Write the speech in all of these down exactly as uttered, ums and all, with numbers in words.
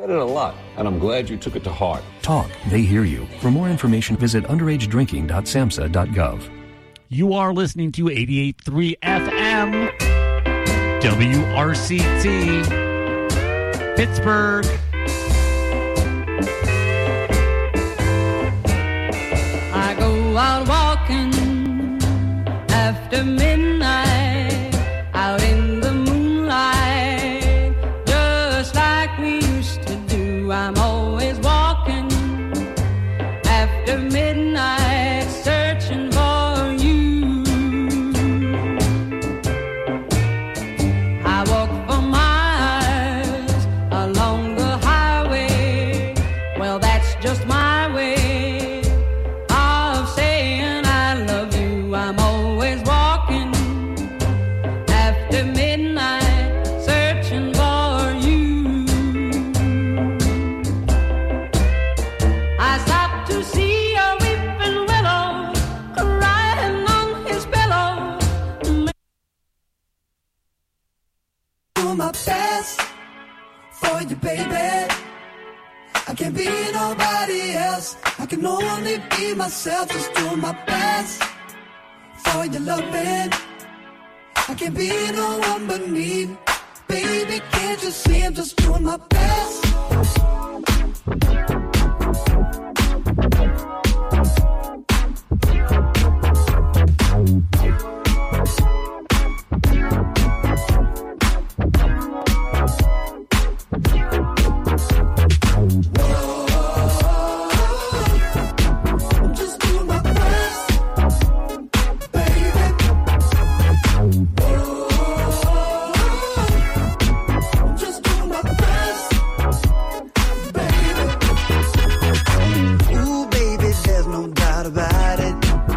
Said it a lot, and I'm glad you took it to heart. Talk. They hear you. For more information, visit underage drinking dot samhsa dot gov. You are listening to eighty-eight point three F M, W R C T, Pittsburgh. I go out walking after midnight, out in the moonlight, just like we used to do. I'm always walking after midnight, searching for you. I walk for miles along the highway. Well, that's just my way of saying I love you. I'm always walking after midnight, searching for you. I stopped to see a weeping willow crying on his pillow. Do my best for you, baby. I can't be nobody else. I can only be myself. Just do my best for your loving. I can't be no one but me. Baby, can't you see I'm just doing my best? I'm just doing my best, baby. I'm just doing my best, baby. Ooh, baby, there's no doubt about it.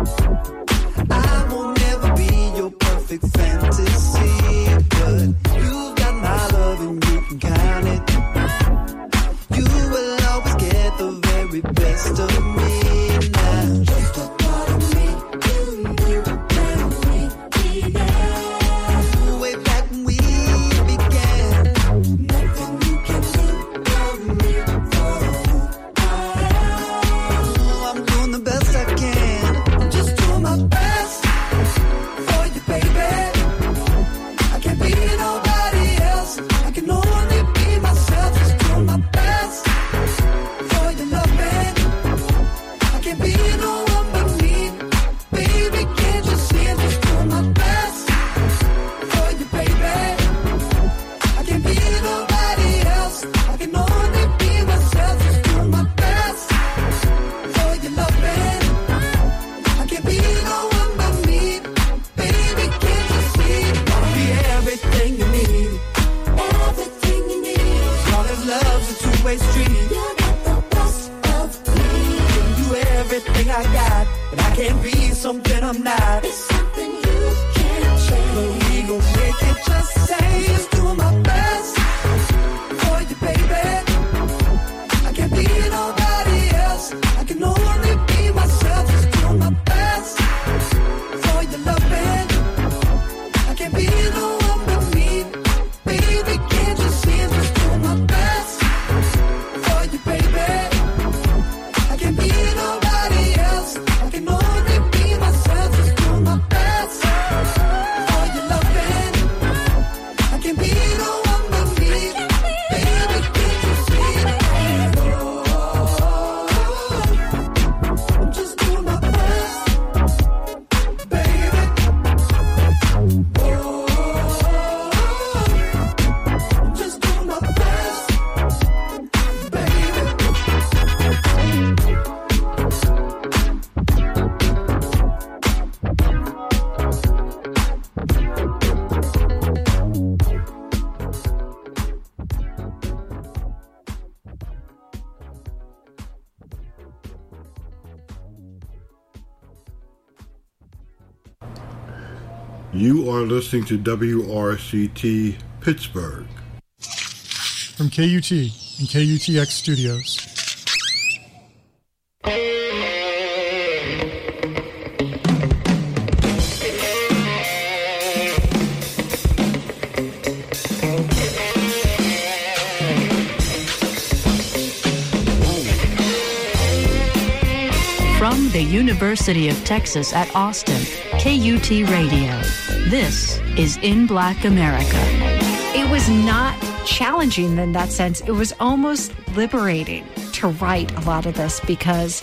I will never be your perfect fantasy, but you've got my love and you can count it. You will always get the very best of me now. Just a part of me, you, you, and me, yeah. Way back when we began, nothing you can do for me, for who I am. I'm doing the best I can. I'm just doing my best for you, baby. I can't be nobody else. I can only be myself. Just doing my best for your loving. I can't be no one but me. Baby, can't you see I'm just doing my best for you, baby. I can't be nobody else. I can only be myself. Just doing my best for your loving. I can't be no one but me. Baby, can't you see? Wanna be everything you need. Everything you need. As long as love's a two-way street. You got the best of me. Can do everything I got, but I can't be something I'm not. It's something you can't change. But we gon' make it just say it's doing my best for you, baby. I can't be nobody else. I can only be myself. Just doing my best for your loving. I can't be no one but me. Baby, can't you see I'm just doing my best for you, baby. I can't be nobody else. I can only be myself. Just doing my best for your loving. I can't be no one but me. Baby, can't you see? Oh, I'm just doing my best, baby. Oh, I'm just doing my best, baby. You are listening to W R C T Pittsburgh. From K U T and K U T X Studios. From the University of Texas at Austin, K U T Radio. This is In Black America. It was not challenging in that sense. It was almost liberating to write a lot of this because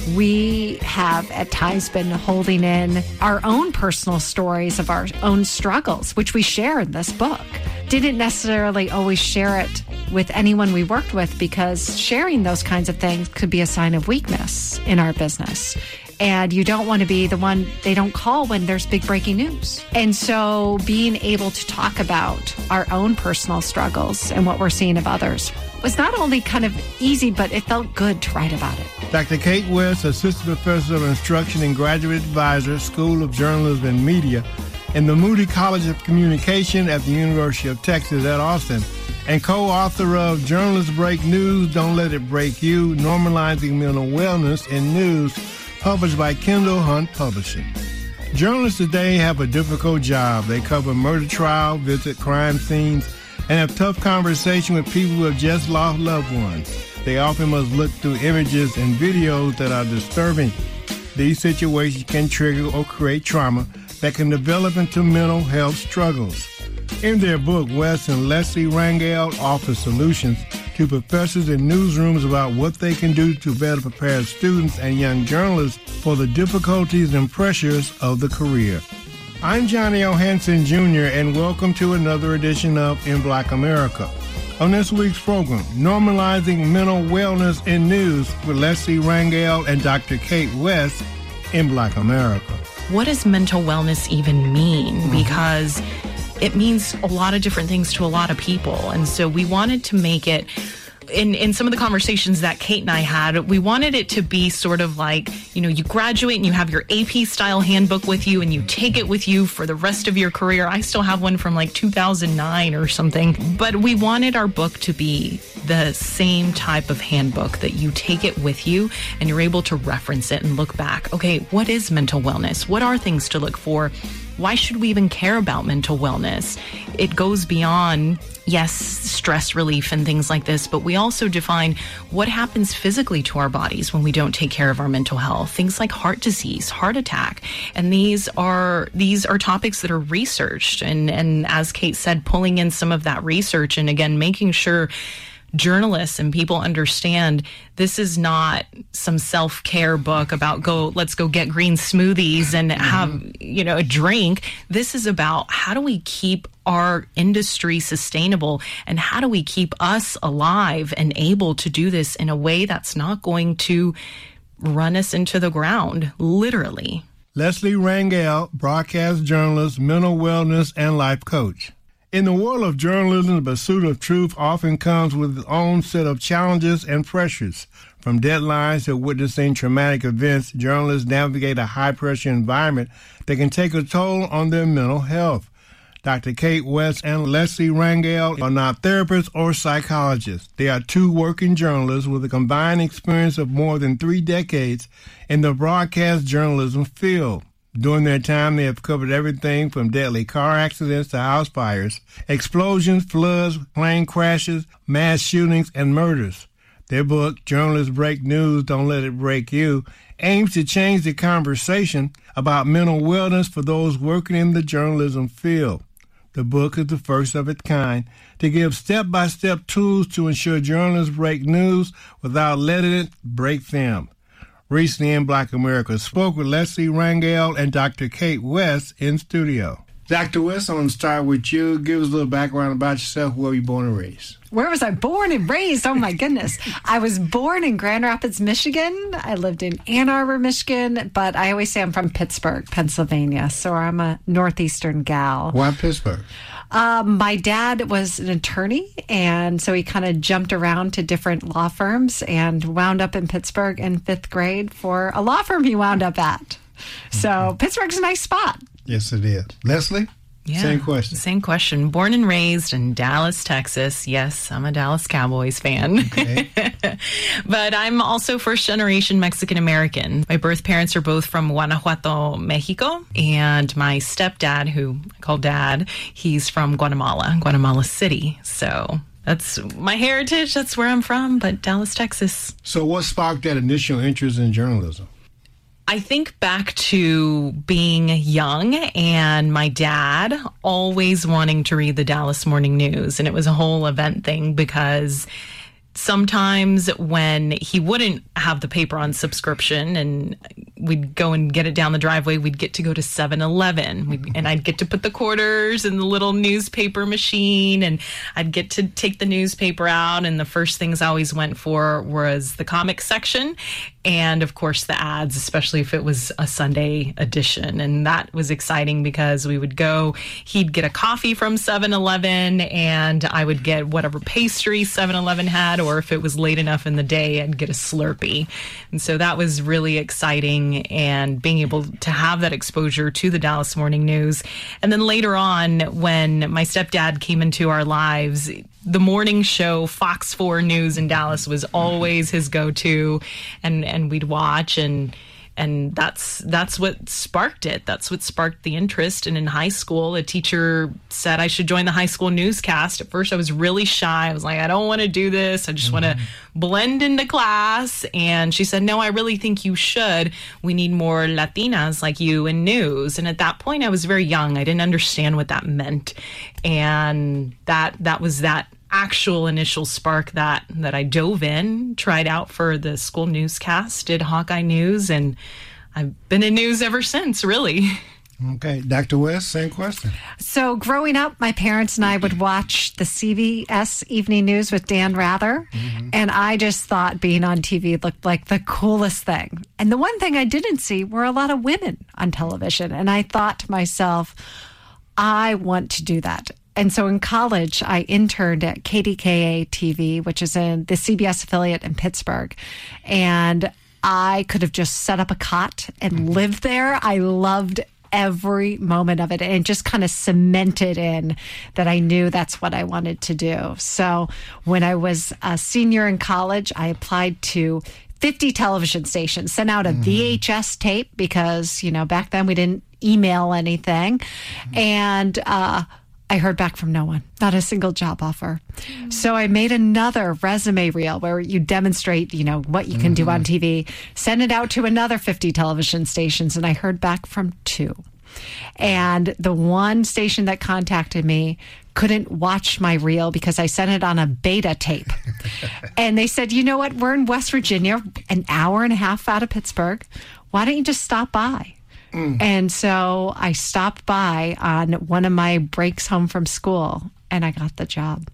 we have at times been holding in our own personal stories of our own struggles, which we share in this book. Didn't necessarily always share it with anyone we worked with because sharing those kinds of things could be a sign of weakness in our business. And you don't want to be the one they don't call when there's big breaking news. And so being able to talk about our own personal struggles and what we're seeing of others was not only kind of easy, but it felt good to write about it. Doctor Kate West, Assistant Professor of Instruction and Graduate Advisor, School of Journalism and Media, in the Moody College of Communication at the University of Texas at Austin, and co-author of Journalists Break News, Don't Let It Break You, Normalizing Mental Wellness in News, published by Kendall Hunt Publishing. Journalists today have a difficult job. They cover murder trial, visit crime scenes, and have tough conversation with people who have just lost loved ones. They often must look through images and videos that are disturbing. These situations can trigger or create trauma that can develop into mental health struggles. In their book, Wes and Leslie Rangel offer solutions to professors in newsrooms about what they can do to better prepare students and young journalists for the difficulties and pressures of the career. I'm Johnny O. Hanson, Junior, and welcome to another edition of In Black America. On this week's program, Normalizing Mental Wellness in News with Leslie Rangel and Doctor Kate West in Black America. What does mental wellness even mean? Mm-hmm. Because it means a lot of different things to a lot of people. And so we wanted to make it, in, in some of the conversations that Kate and I had, we wanted it to be sort of like, you know, you graduate and you have your A P style handbook with you and you take it with you for the rest of your career. I still have one from like two thousand nine or something. But we wanted our book to be the same type of handbook that you take it with you and you're able to reference it and look back. Okay, what is mental wellness? What are things to look for? Why should we even care about mental wellness? It goes beyond, yes, stress relief and things like this, but we also define what happens physically to our bodies when we don't take care of our mental health. Things like heart disease, heart attack. And these are these are topics that are researched. And, and as Kate said, pulling in some of that research and again, making sure journalists and people understand this is not some self-care book about go, let's go get green smoothies and have, you know, a drink. This is about how do we keep our industry sustainable and how do we keep us alive and able to do this in a way that's not going to run us into the ground, literally. Leslie Rangel, broadcast journalist, mental wellness, and life coach. In the world of journalism, the pursuit of truth often comes with its own set of challenges and pressures. From deadlines to witnessing traumatic events, journalists navigate a high-pressure environment that can take a toll on their mental health. Doctor Kate West and Leslie Rangel are not therapists or psychologists. They are two working journalists with a combined experience of more than three decades in the broadcast journalism field. During their time, they have covered everything from deadly car accidents to house fires, explosions, floods, plane crashes, mass shootings, and murders. Their book, Journalists Break News, Don't Let It Break You, aims to change the conversation about mental wellness for those working in the journalism field. The book is the first of its kind to give step-by-step tools to ensure journalists break news without letting it break them. Recently in Black America spoke with Leslie Rangel and Doctor Kate West in studio. Doctor West, I want to start with you. Give us a little background about yourself. Where were you born and raised? Where was I born and raised? Oh, my goodness. I was born in Grand Rapids, Michigan. I lived in Ann Arbor, Michigan, but I always say I'm from Pittsburgh, Pennsylvania, so I'm a northeastern gal. Why Pittsburgh? Um, my dad was an attorney, and so he kind of jumped around to different law firms and wound up in Pittsburgh in fifth grade for a law firm he wound up at. So mm-hmm. Pittsburgh's a nice spot. Yes, it is. Leslie? Yeah, same question. Same question. Born and raised in Dallas, Texas. Yes, I'm a Dallas Cowboys fan. Okay. But I'm also first generation Mexican American. My birth parents are both from Guanajuato, Mexico. And my stepdad, who I call dad, he's from Guatemala, Guatemala City. So that's my heritage. That's where I'm from, but Dallas, Texas. So what sparked that initial interest in journalism? I think back to being young and my dad always wanting to read the Dallas Morning News. And it was a whole event thing because sometimes when he wouldn't have the paper on subscription and we'd go and get it down the driveway, we'd get to go to seven eleven we'd, and I'd get to put the quarters in the little newspaper machine and I'd get to take the newspaper out. And the first things I always went for was the comic section. And of course the ads, especially if it was a Sunday edition. And that was exciting because we would go, he'd get a coffee from seven eleven and I would get whatever pastry seven eleven had, or if it was late enough in the day, I'd get a Slurpee. And so that was really exciting, and being able to have that exposure to the Dallas Morning News. And then later on, when my stepdad came into our lives, the morning show, Fox four News in Dallas, was always his go-to, and, and we'd watch, and and that's that's what sparked it. That's what sparked the interest. And in high school, a teacher said I should join the high school newscast. At first, I was really shy. I was like, I don't want to do this. I just mm-hmm. want to blend into class. And she said, no, I really think you should. We need more Latinas like you in news. And at that point, I was very young. I didn't understand what that meant. And that that was that actual initial spark that that I dove in, tried out for the school newscast, did Hawkeye News, and I've been in news ever since, really. Okay. Doctor West, same question. So growing up, my parents and I would watch the C B S Evening News with Dan Rather, mm-hmm. and I just thought being on T V looked like the coolest thing. And the one thing I didn't see were a lot of women on television, and I thought to myself, I want to do that. And so in college, I interned at K D K A T V, which is in the C B S affiliate in Pittsburgh. And I could have just set up a cot and lived there. I loved every moment of it, and it just kind of cemented in that I knew that's what I wanted to do. So when I was a senior in college, I applied to fifty television stations, sent out a mm. V H S tape because, you know, back then we didn't email anything. Mm. And, uh, I heard back from no one, not a single job offer. Mm. So I made another resume reel where you demonstrate, you know, what you can mm-hmm. do on T V, send it out to another fifty television stations, and I heard back from two. And the one station that contacted me couldn't watch my reel because I sent it on a beta tape. And they said, you know what, we're in West Virginia, an hour and a half out of Pittsburgh. Why don't you just stop by? Mm. And so I stopped by on one of my breaks home from school, and I got the job.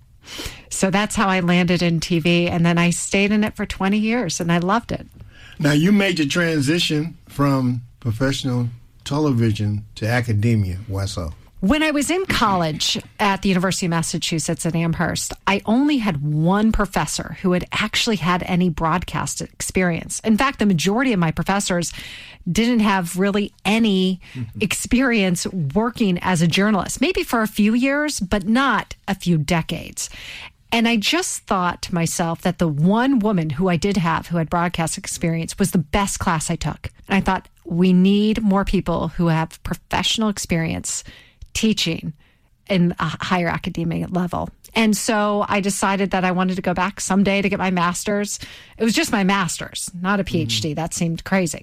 So that's how I landed in T V. And then I stayed in it for twenty years, and I loved it. Now, you made your transition from professional television to academia. Why so? When I was in college at the University of Massachusetts at Amherst, I only had one professor who had actually had any broadcast experience. In fact, the majority of my professors didn't have really any experience working as a journalist, maybe for a few years, but not a few decades. And I just thought to myself that the one woman who I did have who had broadcast experience was the best class I took. And I thought, we need more people who have professional experience teaching in a higher academic level. And so I decided that I wanted to go back someday to get my master's. It was just my master's, not a PhD. Mm-hmm. That seemed crazy.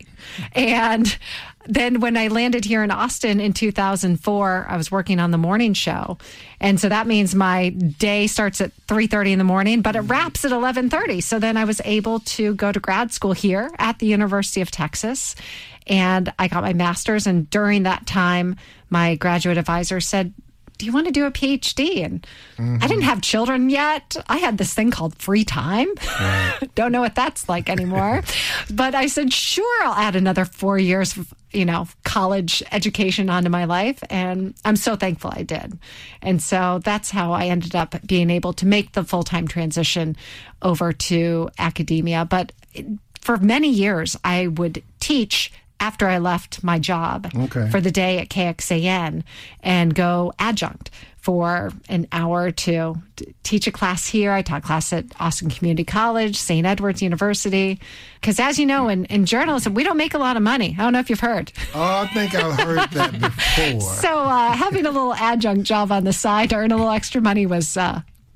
And then when I landed here in Austin in two thousand four, I was working on the morning show. And so that means my day starts at three thirty in the morning, but it wraps at eleven thirty. So then I was able to go to grad school here at the University of Texas. And I got my master's. And during that time, my graduate advisor said, do you want to do a PhD? And mm-hmm. I didn't have children yet. I had this thing called free time. Right. Don't know what that's like anymore. But I said, sure, I'll add another four years of, you know, college education onto my life. And I'm so thankful I did. And so that's how I ended up being able to make the full-time transition over to academia. But for many years, I would teach after I left my job okay. for the day at K X A N and go adjunct for an hour or two, teach a class here. I taught class at Austin Community College, Saint Edward's University. Because as you know, in, in journalism, we don't make a lot of money. I don't know if you've heard. Oh, I think I've heard that before. So uh, having a little adjunct job on the side to earn a little extra money was uh,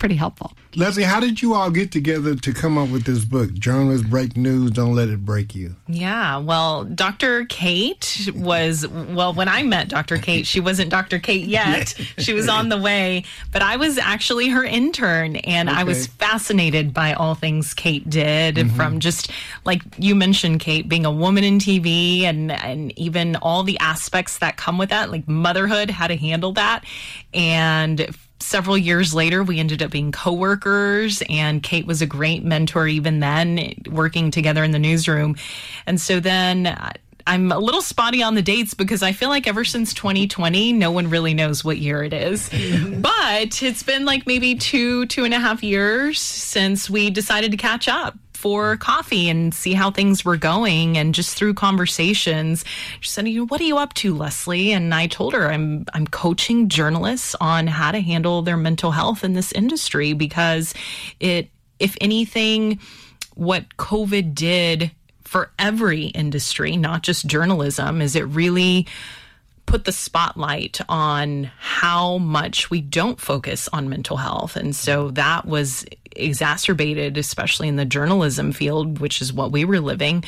pretty helpful. Leslie, how did you all get together to come up with this book, Journalists Break News, Don't Let It Break You? Yeah, well, Doctor Kate was, well, when I met Doctor Kate, she wasn't Doctor Kate yet. She was on the way, but I was actually her intern, and okay. I was fascinated by all things Kate did, mm-hmm. from just, like you mentioned, Kate, being a woman in T V, and, and even all the aspects that come with that, like motherhood, how to handle that. And several years later, we ended up being coworkers, and Kate was a great mentor even then, working together in the newsroom. And so then uh, I'm a little spotty on the dates because I feel like ever since twenty twenty, no one really knows what year it is. But it's been like maybe two, two and a half years since we decided to catch up for coffee and see how things were going. And just through conversations, she said, "You know, what are you up to, Leslie?" And I told her I'm I'm coaching journalists on how to handle their mental health in this industry, because it, if anything, what COVID did for every industry, not just journalism, is it really put the spotlight on how much we don't focus on mental health. And so that was exacerbated, especially in the journalism field, which is what we were living.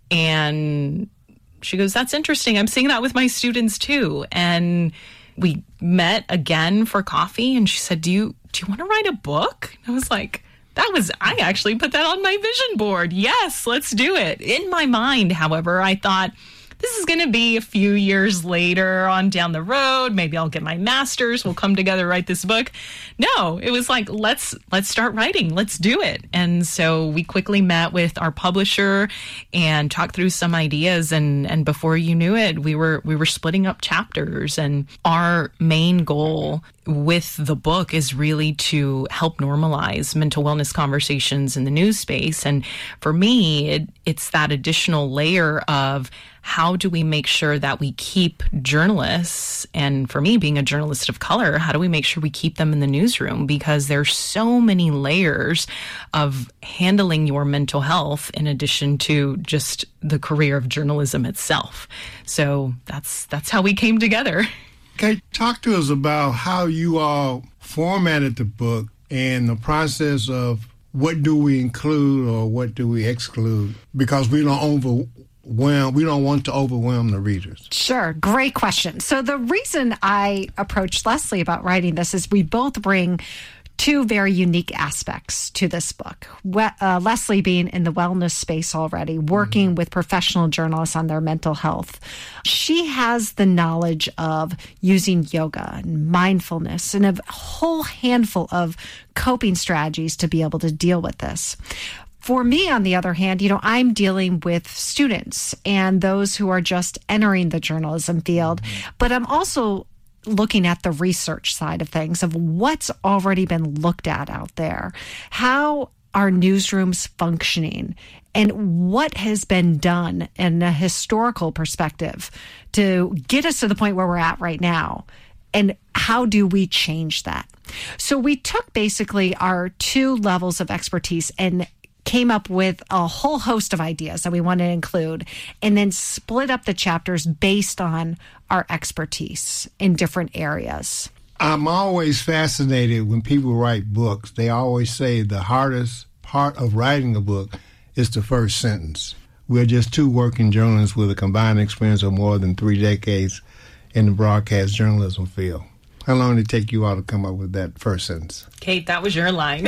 And she goes, "That's interesting. I'm seeing that with my students too." And we met again for coffee, and she said, do you, do you want to write a book? And I was like, that was, I actually put that on my vision board. Yes, let's do it. In my mind, however, I thought, this is going to be a few years later on down the road. Maybe I'll get my master's. We'll come together, write this book. No, it was like, let's let's start writing. Let's do it. And so we quickly met with our publisher and talked through some ideas. And, and before you knew it, we were we were splitting up chapters. And our main goal with the book is really to help normalize mental wellness conversations in the news space. And for me, it, it's that additional layer of how do we make sure that we keep journalists, and for me, being a journalist of color, how do we make sure we keep them in the newsroom? Because there's so many layers of handling your mental health in addition to just the career of journalism itself. So that's that's how we came together. Okay, talk to us about how you all formatted the book and the process of what do we include or what do we exclude, because we don't overwhelm, we don't want to overwhelm the readers. Sure, great question. So the reason I approached Leslie about writing this is we both bring two very unique aspects to this book. We, uh, Leslie being in the wellness space already, working mm-hmm. with professional journalists on their mental health. She has the knowledge of using yoga and mindfulness and a whole handful of coping strategies to be able to deal with this. For me, on the other hand, you know, I'm dealing with students and those who are just entering the journalism field, mm-hmm. but I'm also looking at the research side of things, of what's already been looked at out there. How are newsrooms functioning, and what has been done in a historical perspective to get us to the point where we're at right now? And how do we change that? So we took basically our two levels of expertise and came up with a whole host of ideas that we want to include, and then split up the chapters based on our expertise in different areas. I'm always fascinated when people write books. They always say the hardest part of writing a book is the first sentence. We're just two working journalists with a combined experience of more than three decades in the broadcast journalism field. How long did it take you all to come up with that first sentence? Kate, that was your line.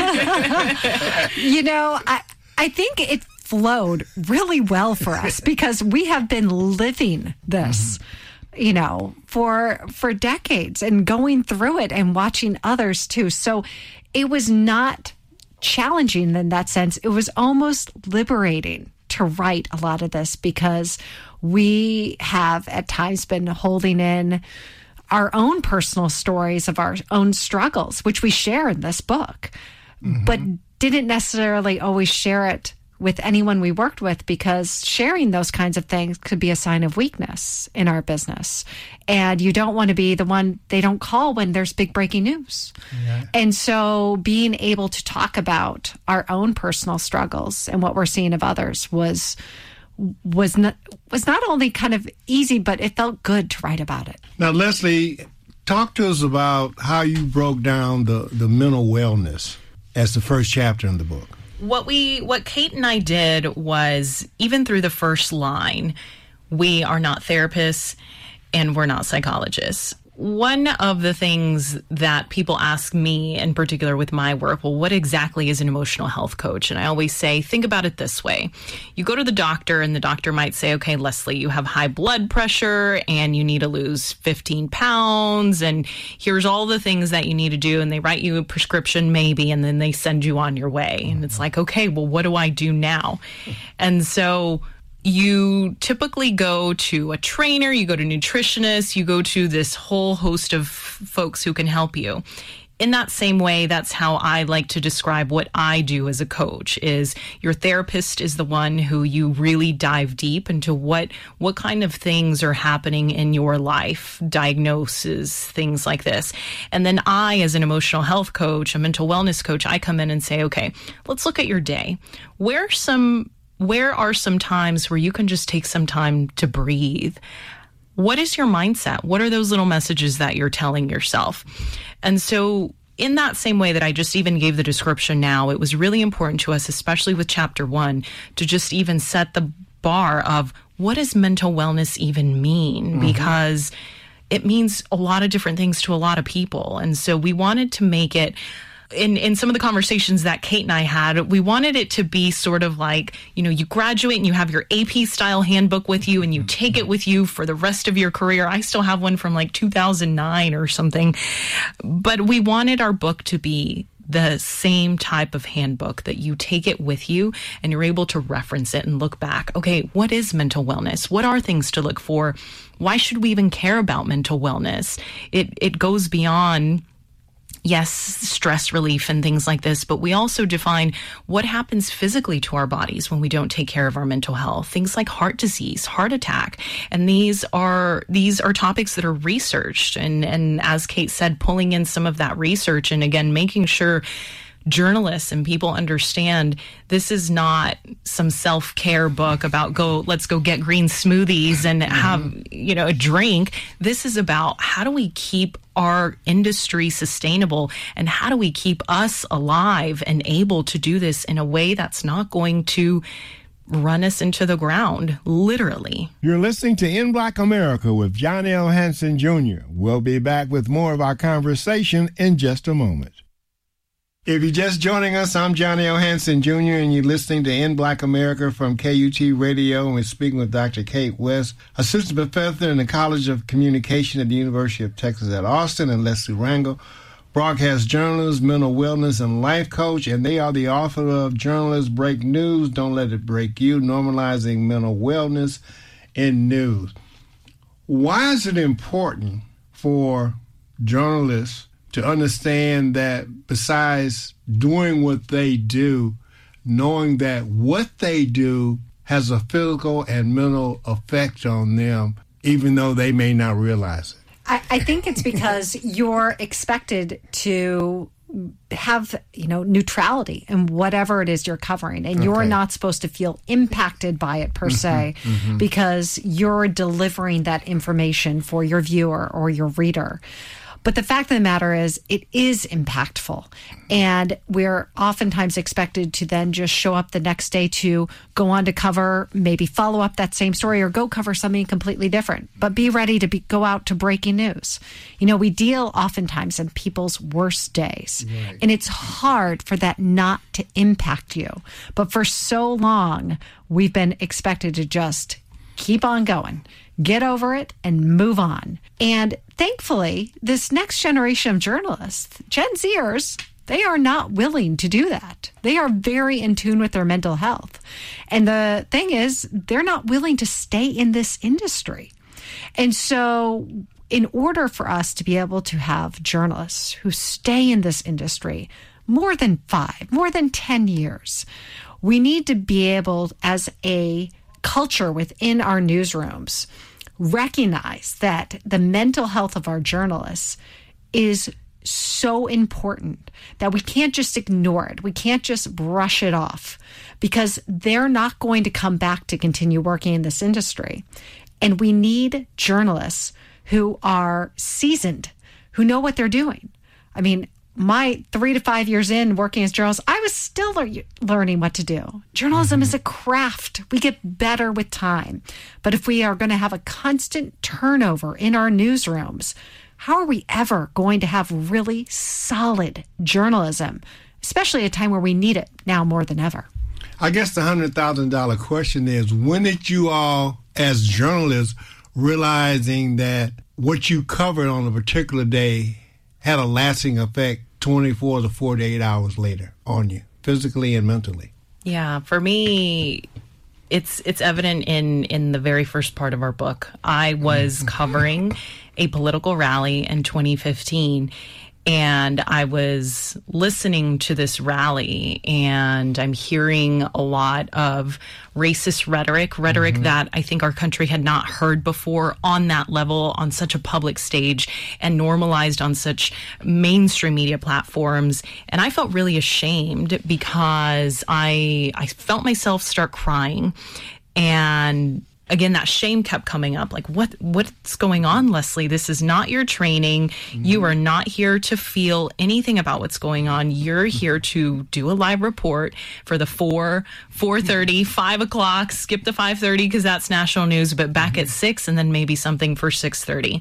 You know, I, I think it flowed really well for us because we have been living this, mm-hmm. you know, for for decades and going through it and watching others too. So it was not challenging in that sense. It was almost liberating to write a lot of this because we have at times been holding in our own personal stories of our own struggles, which we share in this book, mm-hmm. but didn't necessarily always share it with anyone we worked with, because sharing those kinds of things could be a sign of weakness in our business. And you don't want to be the one they don't call when there's big breaking news. Yeah. And so being able to talk about our own personal struggles and what we're seeing of others was was not was not only kind of easy, but it felt good to write about it. Now, Leslie, Talk to us about how you broke down the, the mental wellness as the first chapter in the book. What we, what Kate and I did was, even through the first line, we are not therapists and we're not psychologists. One of the things that people ask me in particular with my work, well, what exactly is an emotional health coach? And I always say, think about it this way. You go to the doctor and the doctor might say, okay, Leslie, you have high blood pressure and you need to lose fifteen pounds. And here's all the things that you need to do. And they write you a prescription maybe, and then they send you on your way. And it's like, okay, well, what do I do now? And so you typically go to a trainer, you go to nutritionists, you go to this whole host of folks who can help you. In that same way, that's how I like to describe what I do as a coach. Is your therapist is the one who you really dive deep into what what kind of things are happening in your life, diagnoses, things like this. And then I, as an emotional health coach, a mental wellness coach, I come in and say, okay, let's look at your day. Where are some Where are some times where you can just take some time to breathe? What is your mindset? What are those little messages that you're telling yourself? And so in that same way that I just even gave the description now, it was really important to us, especially with chapter one, to just even set the bar of what does mental wellness even mean? Mm-hmm. Because it means a lot of different things to a lot of people. And so we wanted to make it, In, in some of the conversations that Kate and I had, we wanted it to be sort of like, you know, you graduate and you have your A P style handbook with you and you take it with you for the rest of your career. I still have one from like two thousand nine or something. But we wanted our book to be the same type of handbook that you take it with you and you're able to reference it and look back. Okay, what is mental wellness? What are things to look for? Why should we even care about mental wellness? It it goes beyond, yes, stress relief and things like this, but we also define what happens physically to our bodies when we don't take care of our mental health. Things like heart disease, heart attack. And these are these are topics that are researched. And, and as Kate said, pulling in some of that research and again, making sure journalists and people understand this is not some self-care book about go, let's go get green smoothies and have, you know, a drink. This is about how do we keep our industry sustainable and how do we keep us alive and able to do this in a way that's not going to run us into the ground, literally. You're listening to In Black America with John L. Hanson Junior We'll be back with more of our conversation in just a moment. If you're just joining us, I'm Johnny L. Hanson Junior, and you're listening to In Black America from K U T Radio, and we're speaking with Doctor Kate West, Assistant Professor in the College of Communication at the University of Texas at Austin, and Leslie Rangel, broadcast journalist, mental wellness, and life coach, and they are the author of Journalists Break News, Don't Let It Break You, Normalizing Mental Wellness in News. Why is it important for journalists to understand that besides doing what they do, knowing that what they do has a physical and mental effect on them, even though they may not realize it? I, I think it's because you're expected to have, you know, neutrality in whatever it is you're covering. And okay. You're not supposed to feel impacted by it per se, mm-hmm, mm-hmm. because you're delivering that information for your viewer or your reader. But the fact of the matter is, it is impactful. And we're oftentimes expected to then just show up the next day to go on to cover, maybe follow up that same story or go cover something completely different. But be ready to be, go out to breaking news. You know, we deal oftentimes in people's worst days. Right. And it's hard for that not to impact you. But for so long, we've been expected to just keep on going, get over it, and move on. And thankfully, this next generation of journalists, Gen Zers, they are not willing to do that. They are very in tune with their mental health. And the thing is, they're not willing to stay in this industry. And so in order for us to be able to have journalists who stay in this industry more than five, more than ten years, we need to be able, as a culture within our newsrooms, recognize that the mental health of our journalists is so important that we can't just ignore it. We can't just brush it off because they're not going to come back to continue working in this industry. And we need journalists who are seasoned, who know what they're doing. I mean, my three to five years in working as journalists, I was still lear- learning what to do. Journalism is a craft. We get better with time. But if we are going to have a constant turnover in our newsrooms, how are we ever going to have really solid journalism, especially at a time where we need it now more than ever? I guess the one hundred thousand dollars question is, when did you all, as journalists, realizing that what you covered on a particular day had a lasting effect twenty-four to forty-eight hours later on you, physically and mentally? Yeah, for me, it's it's evident in, in the very first part of our book. I was covering a political rally in twenty fifteen, and I was listening to this rally, and I'm hearing a lot of racist rhetoric, rhetoric mm-hmm. that I think our country had not heard before on that level, on such a public stage, and normalized on such mainstream media platforms. And I felt really ashamed because I I felt myself start crying. And again, that shame kept coming up. Like, what what's going on, Leslie? This is not your training. Mm-hmm. You are not here to feel anything about what's going on. You're here to do a live report for the four, four thirty, five o'clock. Skip the five thirty because that's national news, but back mm-hmm. at six, and then maybe something for six thirty.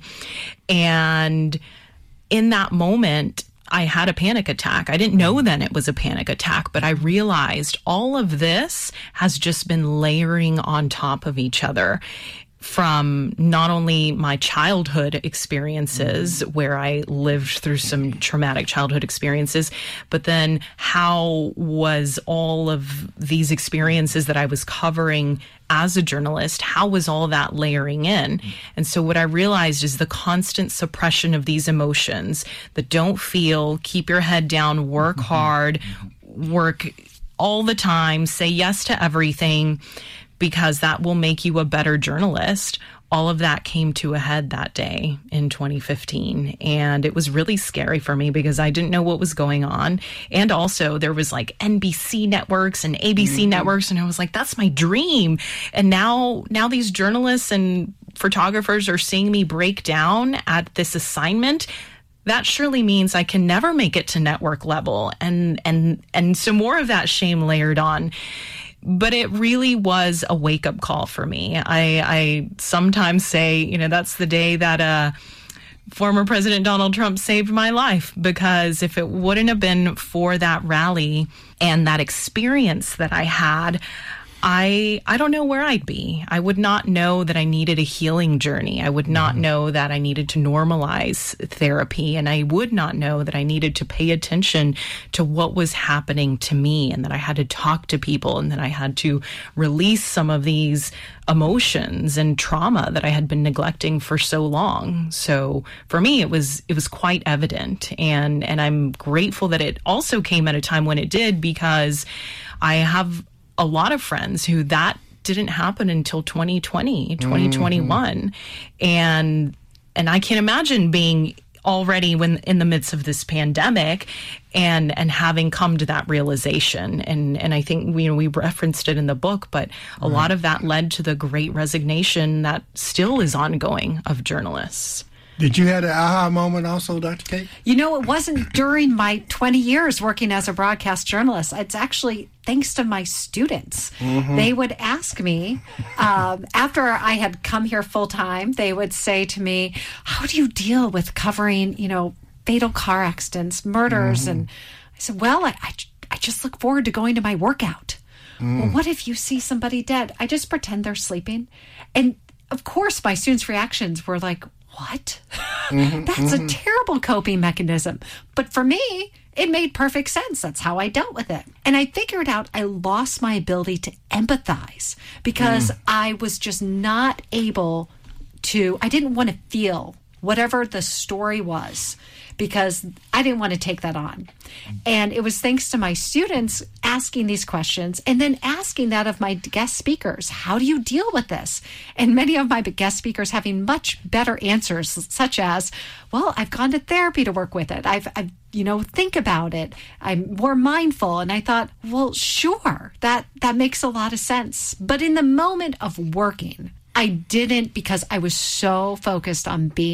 And in that moment, I had a panic attack. I didn't know then it was a panic attack, but I realized all of this has just been layering on top of each other, from not only my childhood experiences mm-hmm. where I lived through some traumatic childhood experiences, but then how was all of these experiences that I was covering as a journalist, how was all that layering in? And so what I realized is the constant suppression of these emotions, that don't feel, keep your head down, work hard, work all the time, say yes to everything, because that will make you a better journalist. All of that came to a head that day in twenty fifteen. And it was really scary for me because I didn't know what was going on. And also there was like N B C networks and A B C mm-hmm. networks. And I was like, that's my dream. And now, now these journalists and photographers are seeing me break down at this assignment. That surely means I can never make it to network level. And, and, and so more of that shame layered on. But it really was a wake-up call for me. I, I sometimes say, you know, that's the day that uh, former President Donald Trump saved my life, because if it wouldn't have been for that rally and that experience that I had, I I don't know where I'd be. I would not know that I needed a healing journey. I would not mm-hmm. know that I needed to normalize therapy. And I would not know that I needed to pay attention to what was happening to me, and that I had to talk to people, and that I had to release some of these emotions and trauma that I had been neglecting for so long. So for me, it was it was quite evident. And, and I'm grateful that it also came at a time when it did, because I have a lot of friends who that didn't happen until twenty twenty, twenty twenty-one. Mm-hmm. And, and I can't imagine being already when in the midst of this pandemic and, and having come to that realization. And, and I think, you know, we referenced it in the book, but a right. lot of that led to the great resignation that still is ongoing of journalists. Did you have an aha moment also, Doctor Kate? You know, it wasn't during my twenty years working as a broadcast journalist. It's actually thanks to my students. Mm-hmm. They would ask me, um, after I had come here full time, they would say to me, how do you deal with covering, you know, fatal car accidents, murders? Mm-hmm. And I said, well, I, I, I just look forward to going to my workout. Mm. Well, what if you see somebody dead? I just pretend they're sleeping. And of course, my students' reactions were like, what? Mm-hmm, That's mm-hmm. a terrible coping mechanism. But for me, it made perfect sense. That's how I dealt with it. And I figured out I lost my ability to empathize because mm. I was just not able to, I didn't want to feel whatever the story was, because I didn't want to take that on. And it was thanks to my students asking these questions and then asking that of my guest speakers. How do you deal with this? And many of my guest speakers having much better answers, such as, well, I've gone to therapy to work with it. I've, I've you know, think about it. I'm more mindful. And I thought, well, sure, that, that makes a lot of sense. But in the moment of working, I didn't, because I was so focused on being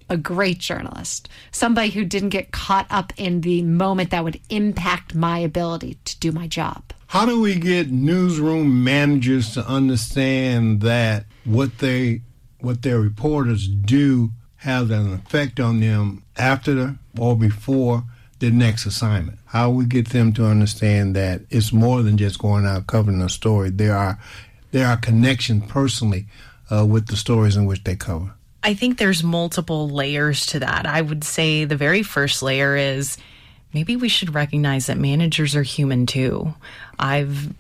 a great journalist, somebody who didn't get caught up in the moment that would impact my ability to do my job. How do we get newsroom managers to understand that what they what their reporters do has an effect on them after the, or before the next assignment? How we get them to understand that it's more than just going out covering a story. There are there are connections personally uh, with the stories in which they cover. I think there's multiple layers to that. I would say the very first layer is maybe we should recognize that managers are human too. I've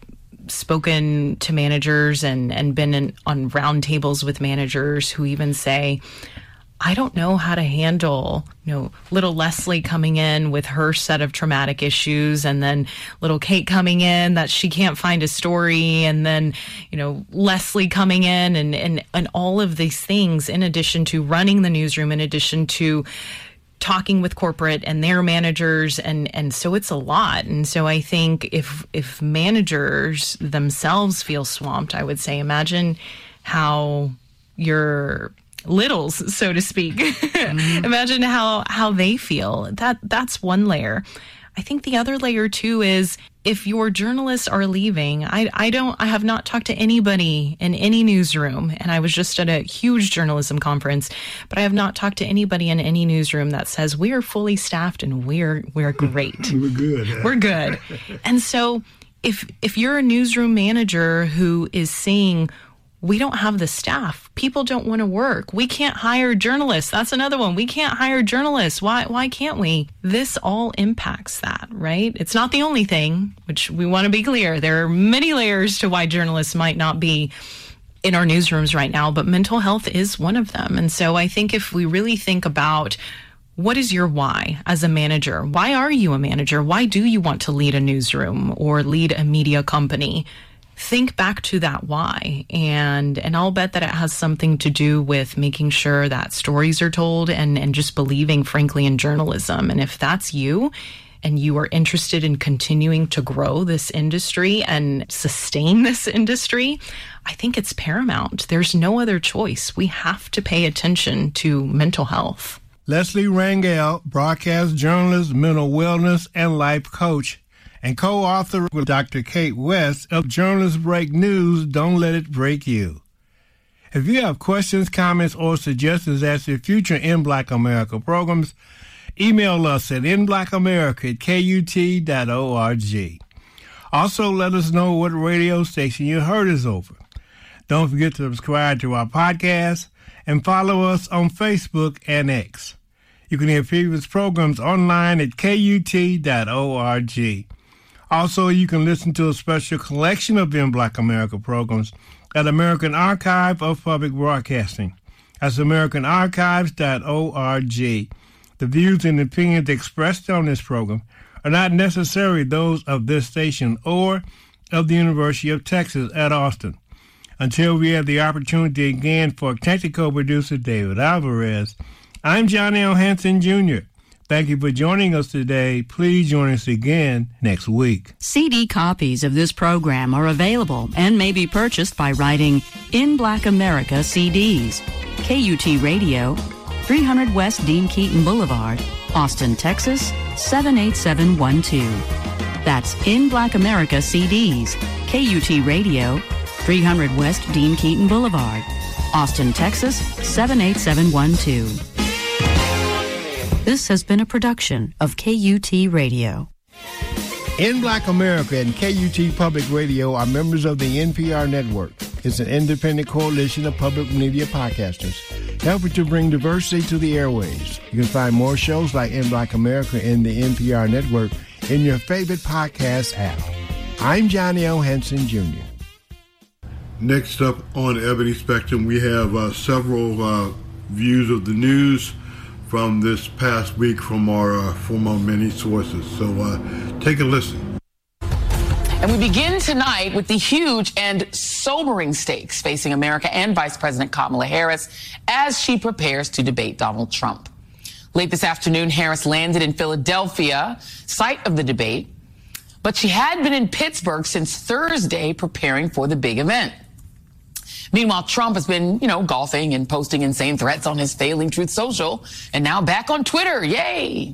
spoken to managers and, and been in, on roundtables with managers who even say, I don't know how to handle, you know, little Leslie coming in with her set of traumatic issues, and then little Kate coming in that she can't find a story, and then, you know, Leslie coming in, and, and, and all of these things, in addition to running the newsroom, in addition to talking with corporate and their managers. And, and so it's a lot. And so I think if, if managers themselves feel swamped, I would say, imagine how your littles, so to speak, mm-hmm. imagine how, how they feel. That that's one layer. I think the other layer too is if your journalists are leaving, I, I don't, I have not talked to anybody in any newsroom, and I was just at a huge journalism conference, but I have not talked to anybody in any newsroom that says we are fully staffed and we're, we're great. We're good. We're good. And so if, if you're a newsroom manager who is saying, we don't have the staff. People don't want to work. We can't hire journalists. That's another one. We can't hire journalists. Why Why can't we? This all impacts that, right? It's not the only thing, which we want to be clear. There are many layers to why journalists might not be in our newsrooms right now, but mental health is one of them. And so I think if we really think about what is your why as a manager? Why are you a manager? Why do you want to lead a newsroom or lead a media company? Think back to that why, and and I'll bet that it has something to do with making sure that stories are told and, and just believing, frankly, in journalism. And if that's you, and you are interested in continuing to grow this industry and sustain this industry, I think it's paramount. There's no other choice. We have to pay attention to mental health. Leslie Rangel, broadcast journalist, mental wellness, and life coach, and co-author with Doctor Kate West of Journalists Break News, Don't Let It Break You. If you have questions, comments, or suggestions as to future In Black America programs, email us at in black america at k u t dot org. Also, let us know what radio station you heard us over. Don't forget to subscribe to our podcast and follow us on Facebook and X. You can hear previous programs online at k u t dot org. Also, you can listen to a special collection of In Black America programs at American Archive of Public Broadcasting. That's american archives dot org. The views and opinions expressed on this program are not necessarily those of this station or of the University of Texas at Austin. Until we have the opportunity again for technical producer David Alvarez, I'm Johnny L. Hanson, Junior Thank you for joining us today. Please join us again next week. C D copies of this program are available and may be purchased by writing In Black America C Ds, K U T Radio, three hundred West Dean Keaton Boulevard, Austin, Texas, seven eight seven one two. That's In Black America C Ds, K U T Radio, three hundred West Dean Keaton Boulevard, Austin, Texas, seven eight seven one two. This has been a production of K U T Radio. In Black America and K U T Public Radio are members of the N P R Network. It's an independent coalition of public media podcasters helping to bring diversity to the airwaves. You can find more shows like In Black America and the N P R Network in your favorite podcast app. I'm Johnny O. Hanson, Junior Next up on Ebony Spectrum, we have uh, several uh, views of the news from this past week from our uh, from our many sources. So uh, take a listen. And we begin tonight with the huge and sobering stakes facing America and Vice President Kamala Harris as she prepares to debate Donald Trump. Late this afternoon, Harris landed in Philadelphia, site of the debate, but she had been in Pittsburgh since Thursday preparing for the big event. Meanwhile, Trump has been, you know, golfing and posting insane threats on his failing Truth Social, and now back on Twitter. Yay.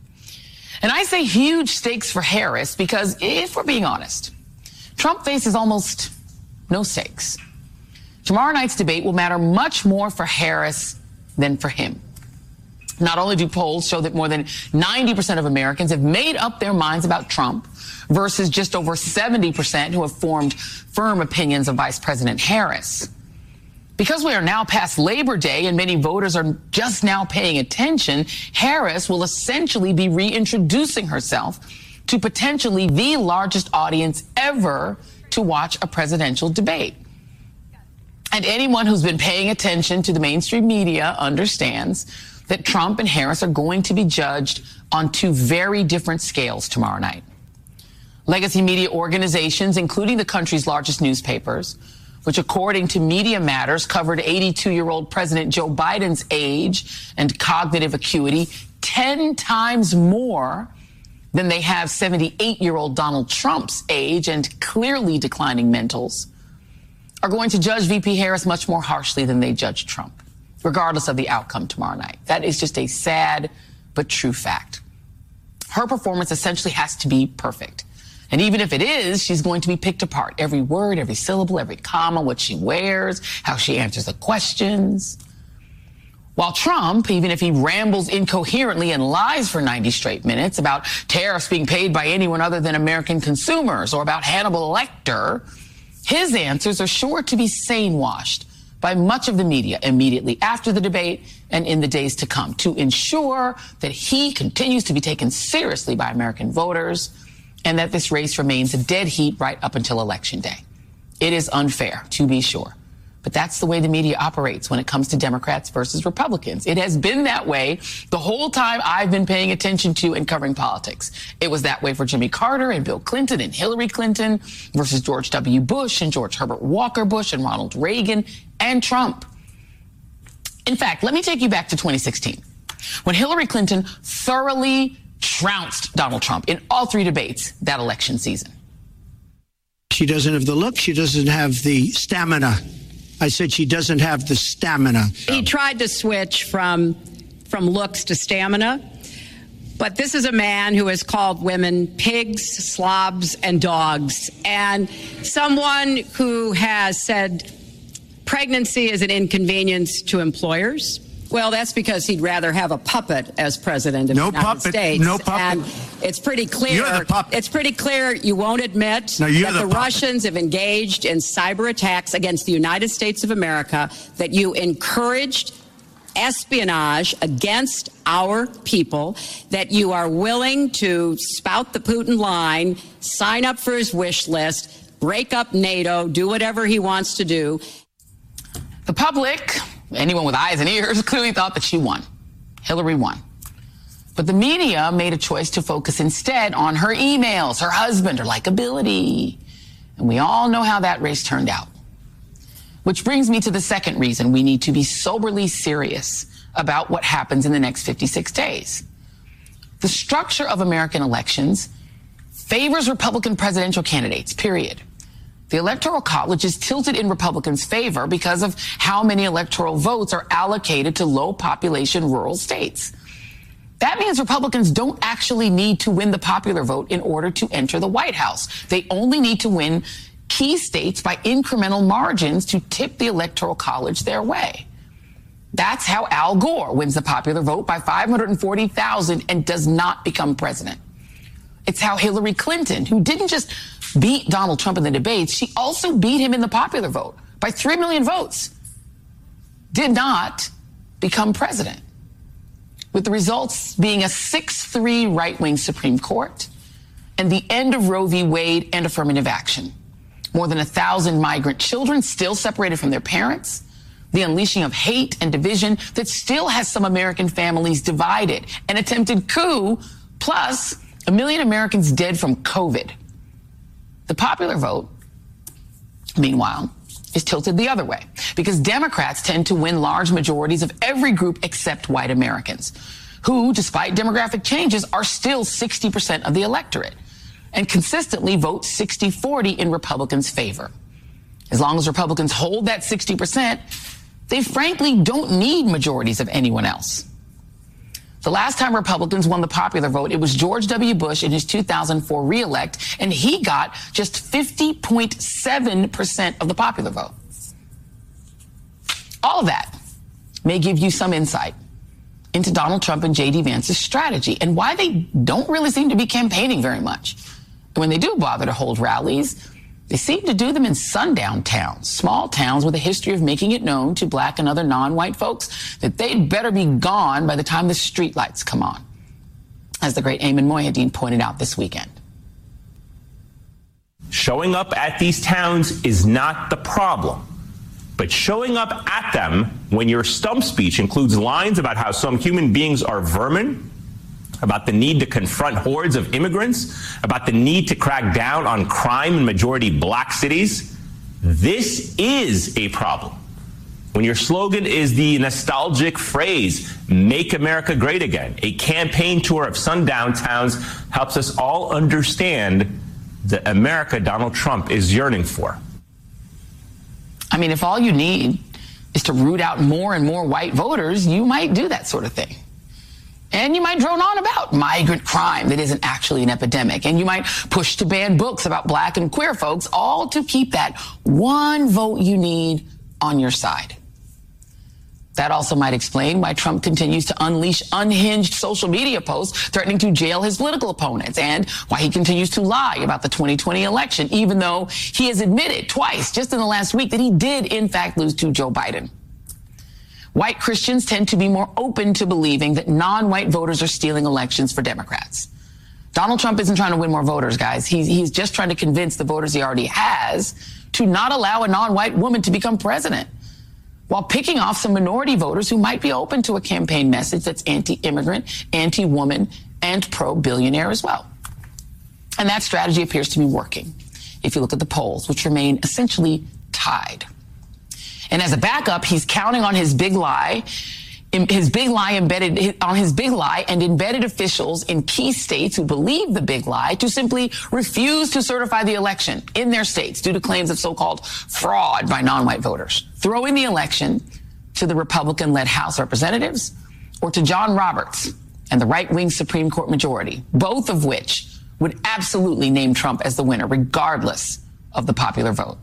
And I say huge stakes for Harris because if we're being honest, Trump faces almost no stakes. Tomorrow night's debate will matter much more for Harris than for him. Not only do polls show that more than ninety percent of Americans have made up their minds about Trump versus just over seventy percent who have formed firm opinions of Vice President Harris. Because we are now past Labor Day and many voters are just now paying attention, Harris will essentially be reintroducing herself to potentially the largest audience ever to watch a presidential debate. And anyone who's been paying attention to the mainstream media understands that Trump and Harris are going to be judged on two very different scales tomorrow night. Legacy media organizations, including the country's largest newspapers, which according to Media Matters covered eighty-two-year-old President Joe Biden's age and cognitive acuity ten times more than they have seventy-eight-year-old Donald Trump's age and clearly declining mentals, are going to judge V P Harris much more harshly than they judged Trump, regardless of the outcome tomorrow night. That is just a sad but true fact. Her performance essentially has to be perfect. And even if it is, she's going to be picked apart. Every word, every syllable, every comma, what she wears, how she answers the questions. While Trump, even if he rambles incoherently and lies for ninety straight minutes about tariffs being paid by anyone other than American consumers or about Hannibal Lecter, his answers are sure to be sane-washed by much of the media immediately after the debate and in the days to come to ensure that he continues to be taken seriously by American voters and that this race remains a dead heat right up until Election Day. It is unfair, to be sure. But that's the way the media operates when it comes to Democrats versus Republicans. It has been that way the whole time I've been paying attention to and covering politics. It was that way for Jimmy Carter and Bill Clinton and Hillary Clinton versus George W. Bush and George Herbert Walker Bush and Ronald Reagan and Trump. In fact, let me take you back to twenty sixteen, when Hillary Clinton thoroughly trounced Donald Trump in all three debates that election season. She doesn't have the look. She doesn't have the stamina. I said she doesn't have the stamina. He tried to switch from from looks to stamina, but this is a man who has called women pigs, slobs, and dogs, and someone who has said pregnancy is an inconvenience to employers. Well, that's because he'd rather have a puppet as president of no the United puppet, States. No puppet. And it's pretty clear. You're the puppet. It's pretty clear you won't admit no, you're that the, the Russians have engaged in cyber attacks against the United States of America, that you encouraged espionage against our people, that you are willing to spout the Putin line, sign up for his wish list, break up NATO, do whatever he wants to do. The public, anyone with eyes and ears, clearly thought that she won. Hillary won. But the media made a choice to focus instead on her emails, her husband, her likability. And we all know how that race turned out. Which brings me to the second reason we need to be soberly serious about what happens in the next fifty-six days. The structure of American elections favors Republican presidential candidates, period. The Electoral College is tilted in Republicans' favor because of how many electoral votes are allocated to low-population rural states. That means Republicans don't actually need to win the popular vote in order to enter the White House. They only need to win key states by incremental margins to tip the Electoral College their way. That's how Al Gore wins the popular vote by five hundred forty thousand and does not become president. It's how Hillary Clinton, who didn't just beat Donald Trump in the debates, she also beat him in the popular vote by three million votes, did not become president. With the results being a six three right-wing Supreme Court and the end of Roe v. Wade and affirmative action. More than a thousand migrant children still separated from their parents, the unleashing of hate and division that still has some American families divided, an attempted coup, plus a million Americans dead from COVID. The popular vote, meanwhile, is tilted the other way because Democrats tend to win large majorities of every group except white Americans, who, despite demographic changes, are still sixty percent of the electorate and consistently vote sixty forty in Republicans' favor. As long as Republicans hold that sixty percent, they frankly don't need majorities of anyone else. The last time Republicans won the popular vote, it was George W. Bush in his two thousand four reelect, and he got just fifty point seven percent of the popular vote. All of that may give you some insight into Donald Trump and J D Vance's strategy and why they don't really seem to be campaigning very much. And when they do bother to hold rallies, they seem to do them in sundown towns, small towns with a history of making it known to black and other non-white folks that they'd better be gone by the time the streetlights come on, as the great Ayman Mohyeldin pointed out this weekend. Showing up at these towns is not the problem, but showing up at them when your stump speech includes lines about how some human beings are vermin, about the need to confront hordes of immigrants, about the need to crack down on crime in majority black cities, this is a problem. When your slogan is the nostalgic phrase, "Make America Great Again," a campaign tour of sundown towns helps us all understand the America Donald Trump is yearning for. I mean, if all you need is to root out more and more white voters, you might do that sort of thing. And you might drone on about migrant crime that isn't actually an epidemic. And you might push to ban books about black and queer folks, all to keep that one vote you need on your side. That also might explain why Trump continues to unleash unhinged social media posts threatening to jail his political opponents, and why he continues to lie about the twenty twenty election, even though he has admitted twice just in the last week that he did, in fact, lose to Joe Biden. White Christians tend to be more open to believing that non-white voters are stealing elections for Democrats. Donald Trump isn't trying to win more voters, guys. He's, he's just trying to convince the voters he already has to not allow a non-white woman to become president, while picking off some minority voters who might be open to a campaign message that's anti-immigrant, anti-woman, and pro-billionaire as well. And that strategy appears to be working, if you look at the polls, which remain essentially tied. And as a backup, he's counting on his big lie, his big lie embedded on his big lie and embedded officials in key states who believe the big lie to simply refuse to certify the election in their states due to claims of so-called fraud by non-white voters, throwing the election to the Republican-led House Representatives or to John Roberts and the right-wing Supreme Court majority, both of which would absolutely name Trump as the winner, regardless of the popular vote.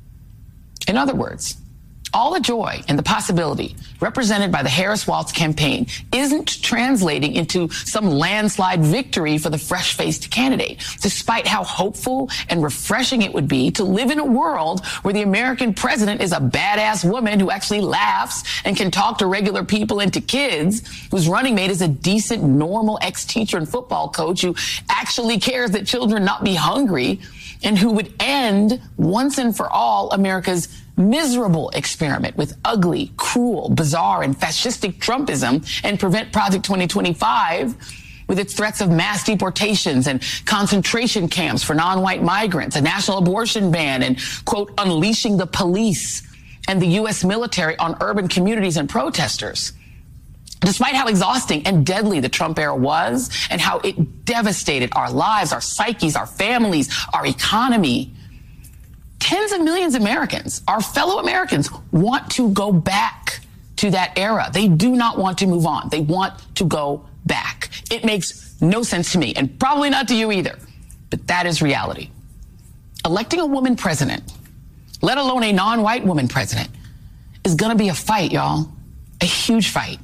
In other words, all the joy and the possibility represented by the Harris-Walz campaign isn't translating into some landslide victory for the fresh-faced candidate, despite how hopeful and refreshing it would be to live in a world where the American president is a badass woman who actually laughs and can talk to regular people and to kids, whose running mate is a decent, normal ex-teacher and football coach who actually cares that children not be hungry, and who would end once and for all America's miserable experiment with ugly, cruel, bizarre, and fascistic Trumpism and prevent Project twenty twenty-five with its threats of mass deportations and concentration camps for non-white migrants, a national abortion ban, and, quote, unleashing the police and the U S military on urban communities and protesters. Despite how exhausting and deadly the Trump era was and how it devastated our lives, our psyches, our families, our economy, tens of millions of Americans, our fellow Americans, want to go back to that era. They do not want to move on. They want to go back. It makes no sense to me, and probably not to you either, but that is reality. Electing a woman president, let alone a non-white woman president, is going to be a fight, y'all, a huge fight.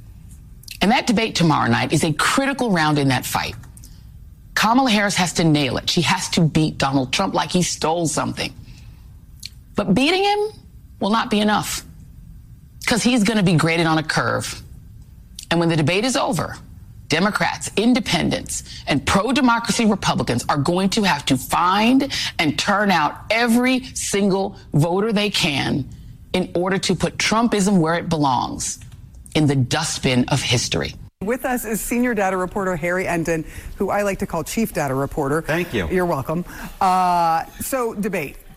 And that debate tomorrow night is a critical round in that fight. Kamala Harris has to nail it. She has to beat Donald Trump like he stole something. But beating him will not be enough, because he's going to be graded on a curve. And when the debate is over, Democrats, independents, and pro-democracy Republicans are going to have to find and turn out every single voter they can in order to put Trumpism where it belongs, in the dustbin of history. With us is senior data reporter Harry Enten, who I like to call chief data reporter. Thank you. You're welcome. Uh, so, debate.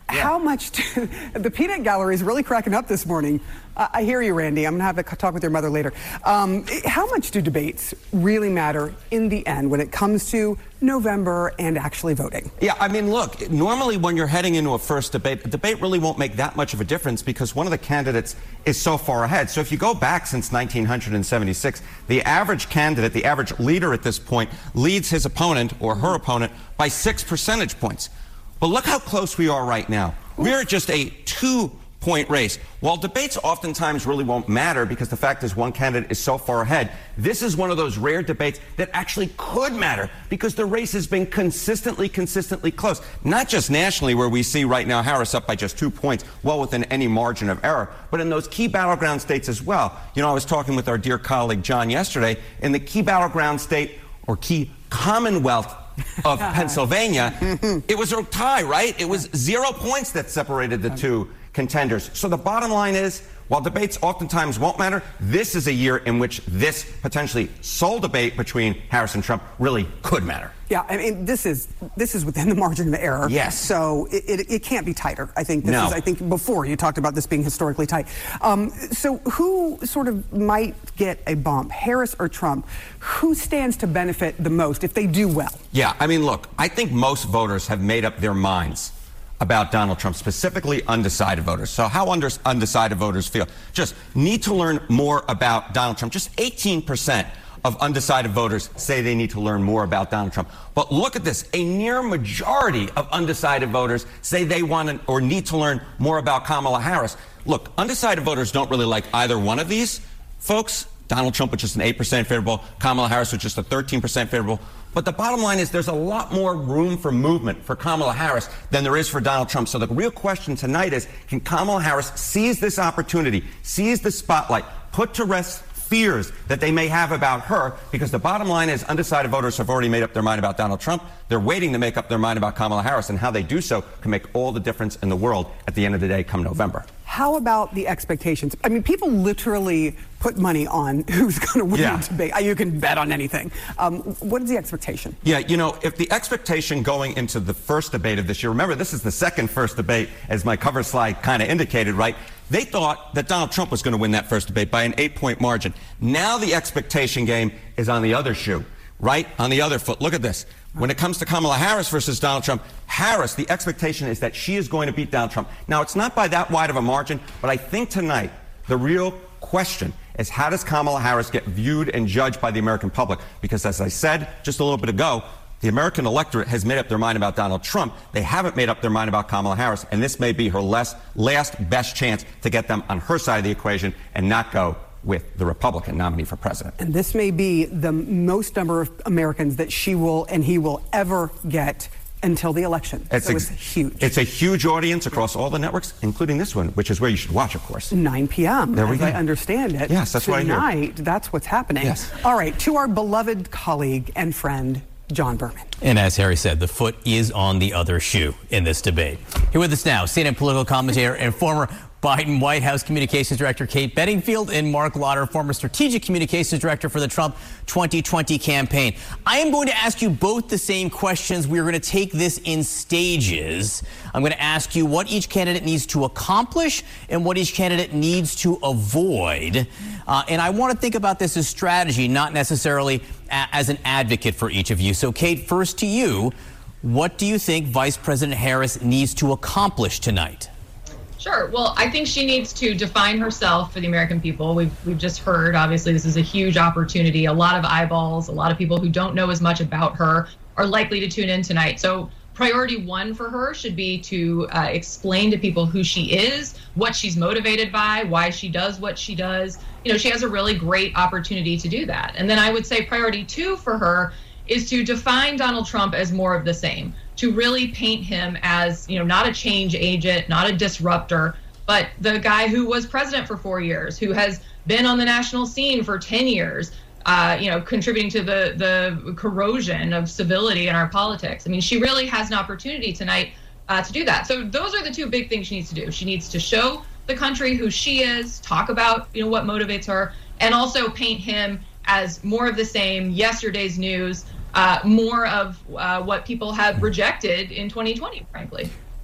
How much do, the peanut gallery is really cracking up this morning. Uh, I hear you, Randy. I'm going to have a talk with your mother later. Um, how much do debates really matter in the end when it comes to November and actually voting? Yeah, I mean, look, normally when you're heading into a first debate, a debate really won't make that much of a difference because one of the candidates is so far ahead. So if you go back since nineteen seventy-six, the average candidate, the average leader at this point, leads his opponent or her opponent by six percentage points. But look how close we are right now. We're at just a two-point race. While debates oftentimes really won't matter because the fact is one candidate is so far ahead, this is one of those rare debates that actually could matter because the race has been consistently, consistently close. Not just nationally where we see right now Harris up by just two points, well within any margin of error, but in those key battleground states as well. You know, I was talking with our dear colleague John yesterday. In the key battleground state or key Commonwealth of Pennsylvania, it was a tie, right? It was zero points that separated the two contenders. So the bottom line is, while debates oftentimes won't matter, this is a year in which this potentially sole debate between Harris and Trump really could matter. Yeah, I mean, this is this is within the margin of error. Yes. So it, it, it can't be tighter. I think this No. is, I think before you talked about this being historically tight. Um, so who sort of might get a bump, Harris or Trump? Who stands to benefit the most if they do well? Yeah, I mean, look, I think most voters have made up their minds about Donald Trump, specifically undecided voters. So how under, undecided voters feel? Just need to learn more about Donald Trump. Just eighteen percent of undecided voters say they need to learn more about Donald Trump. But look at this. A near majority of undecided voters say they want to, or need to learn more about Kamala Harris. Look, undecided voters don't really like either one of these folks. Donald Trump with just an eight percent favorable, Kamala Harris with just a thirteen percent favorable. But the bottom line is there's a lot more room for movement for Kamala Harris than there is for Donald Trump. So the real question tonight is, can Kamala Harris seize this opportunity, seize the spotlight, put to rest fears that they may have about her? Because the bottom line is undecided voters have already made up their mind about Donald Trump. They're waiting to make up their mind about Kamala Harris, and how they do so can make all the difference in the world at the end of the day come November. How about the expectations? I mean, people literally put money on who's going to win Yeah. the debate. You can bet on anything. Um, what is the expectation? Yeah, you know, if the expectation going into the first debate of this year, remember, this is the second first debate, as my cover slide kind of indicated, right? They thought that Donald Trump was going to win that first debate by an eight-point margin. Now the expectation game is on the other shoe, right? On the other foot. Look at this. When it comes to Kamala Harris versus Donald Trump, Harris, the expectation is that she is going to beat Donald Trump. Now, it's not by that wide of a margin, but I think tonight the real question is, how does Kamala Harris get viewed and judged by the American public? Because as I said just a little bit ago, the American electorate has made up their mind about Donald Trump. They haven't made up their mind about Kamala Harris, and this may be her last, last best chance to get them on her side of the equation and not go with the Republican nominee for president. And this may be the most number of Americans that she will and he will ever get until the election. It's, so ex- it's huge. It's a huge audience across all the networks, including this one, which is where you should watch, of course. nine p.m. There we as go. I understand it. Yes, that's what I hear. Tonight, that's what's happening. Yes. All right, to our beloved colleague and friend, John Berman. And as Harry said, the foot is on the other shoe in this debate. Here with us now, C N N political commentator and former Biden White House Communications Director Kate Bedingfield, and Mark Lauder, former Strategic Communications Director for the Trump twenty twenty campaign. I am going to ask you both the same questions. We're going to take this in stages. I'm going to ask you what each candidate needs to accomplish and what each candidate needs to avoid. Uh, and I want to think about this as strategy, not necessarily a- as an advocate for each of you. So, Kate, first to you. What do you think Vice President Harris needs to accomplish tonight? Sure. Well, I think she needs to define herself for the American people. We've we've just heard, obviously, this is a huge opportunity. A lot of eyeballs, a lot of people who don't know as much about her are likely to tune in tonight. So priority one for her should be to uh, explain to people who she is, what she's motivated by, why she does what she does. You know, she has a really great opportunity to do that. And then I would say priority two for her is to define Donald Trump as more of the same, to really paint him as, you know, not a change agent, not a disruptor, but the guy who was president for four years, who has been on the national scene for ten years, uh, you know, contributing to the, the corrosion of civility in our politics. I mean, she really has an opportunity tonight uh, to do that. So those are the two big things she needs to do. She needs to show the country who she is, talk about, you know, what motivates her, and also paint him as more of the same, yesterday's news, Uh, more of uh, what people have rejected in twenty twenty, frankly.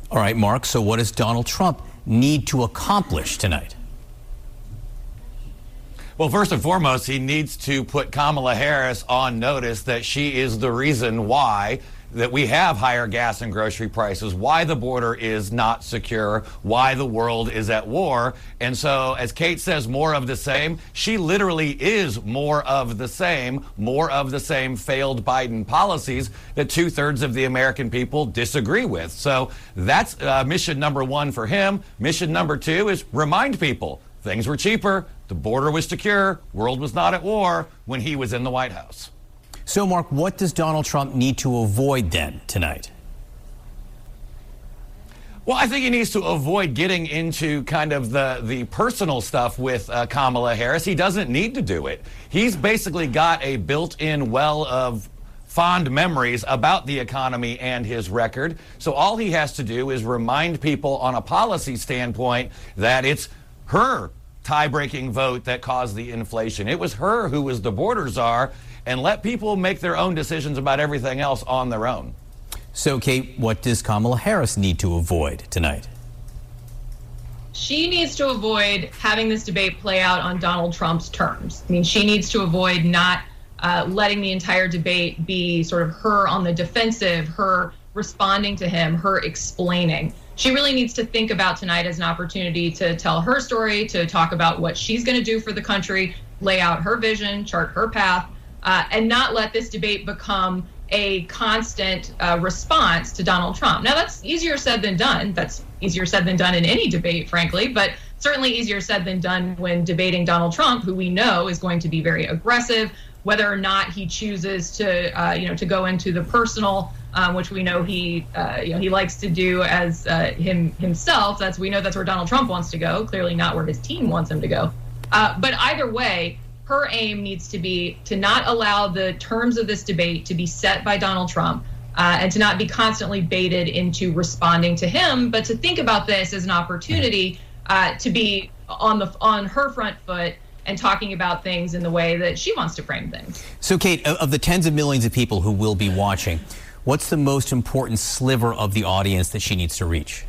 All right, Mark, so what does Donald Trump need to accomplish tonight? Well, first and foremost, he needs to put Kamala Harris on notice that she is the reason why that we have higher gas and grocery prices, why the border is not secure, why the world is at war. And so, as Kate says, more of the same. She literally is more of the same, more of the same failed Biden policies that two-thirds of the American people disagree with. So that's uh, mission number one for him. Mission number two is remind people things were cheaper, the border was secure, world was not at war when he was in the White House. So, Mark, what does Donald Trump need to avoid then tonight? Well, I think he needs to avoid getting into kind of the, the personal stuff with uh, Kamala Harris. He doesn't need to do it. He's basically got a built-in well of fond memories about the economy and his record. So all he has to do is remind people on a policy standpoint that it's her tie-breaking vote that caused the inflation. It was her who was the border czar, and let people make their own decisions about everything else on their own. So, Kate, what does Kamala Harris need to avoid tonight? She needs to avoid having this debate play out on Donald Trump's terms. I mean, she needs to avoid not uh, letting the entire debate be sort of her on the defensive, her responding to him, her explaining. She really needs to think about tonight as an opportunity to tell her story, to talk about what she's going to do for the country, lay out her vision, chart her path, uh, and not let this debate become a constant uh, response to Donald Trump. Now, that's easier said than done. That's easier said than done in any debate, frankly, but certainly easier said than done when debating Donald Trump, who we know is going to be very aggressive, whether or not he chooses to, uh, you know, to go into the personal, um, which we know he, uh, you know, he likes to do as uh, him himself. That's we know that's where Donald Trump wants to go. Clearly, not where his team wants him to go. Uh, but either way, her aim needs to be to not allow the terms of this debate to be set by Donald Trump, uh, and to not be constantly baited into responding to him, but to think about this as an opportunity uh, to be on the on her front foot and talking about things in the way that she wants to frame things. So, Kate, of the tens of millions of people who will be watching, what's the most important sliver of the audience that she needs to reach?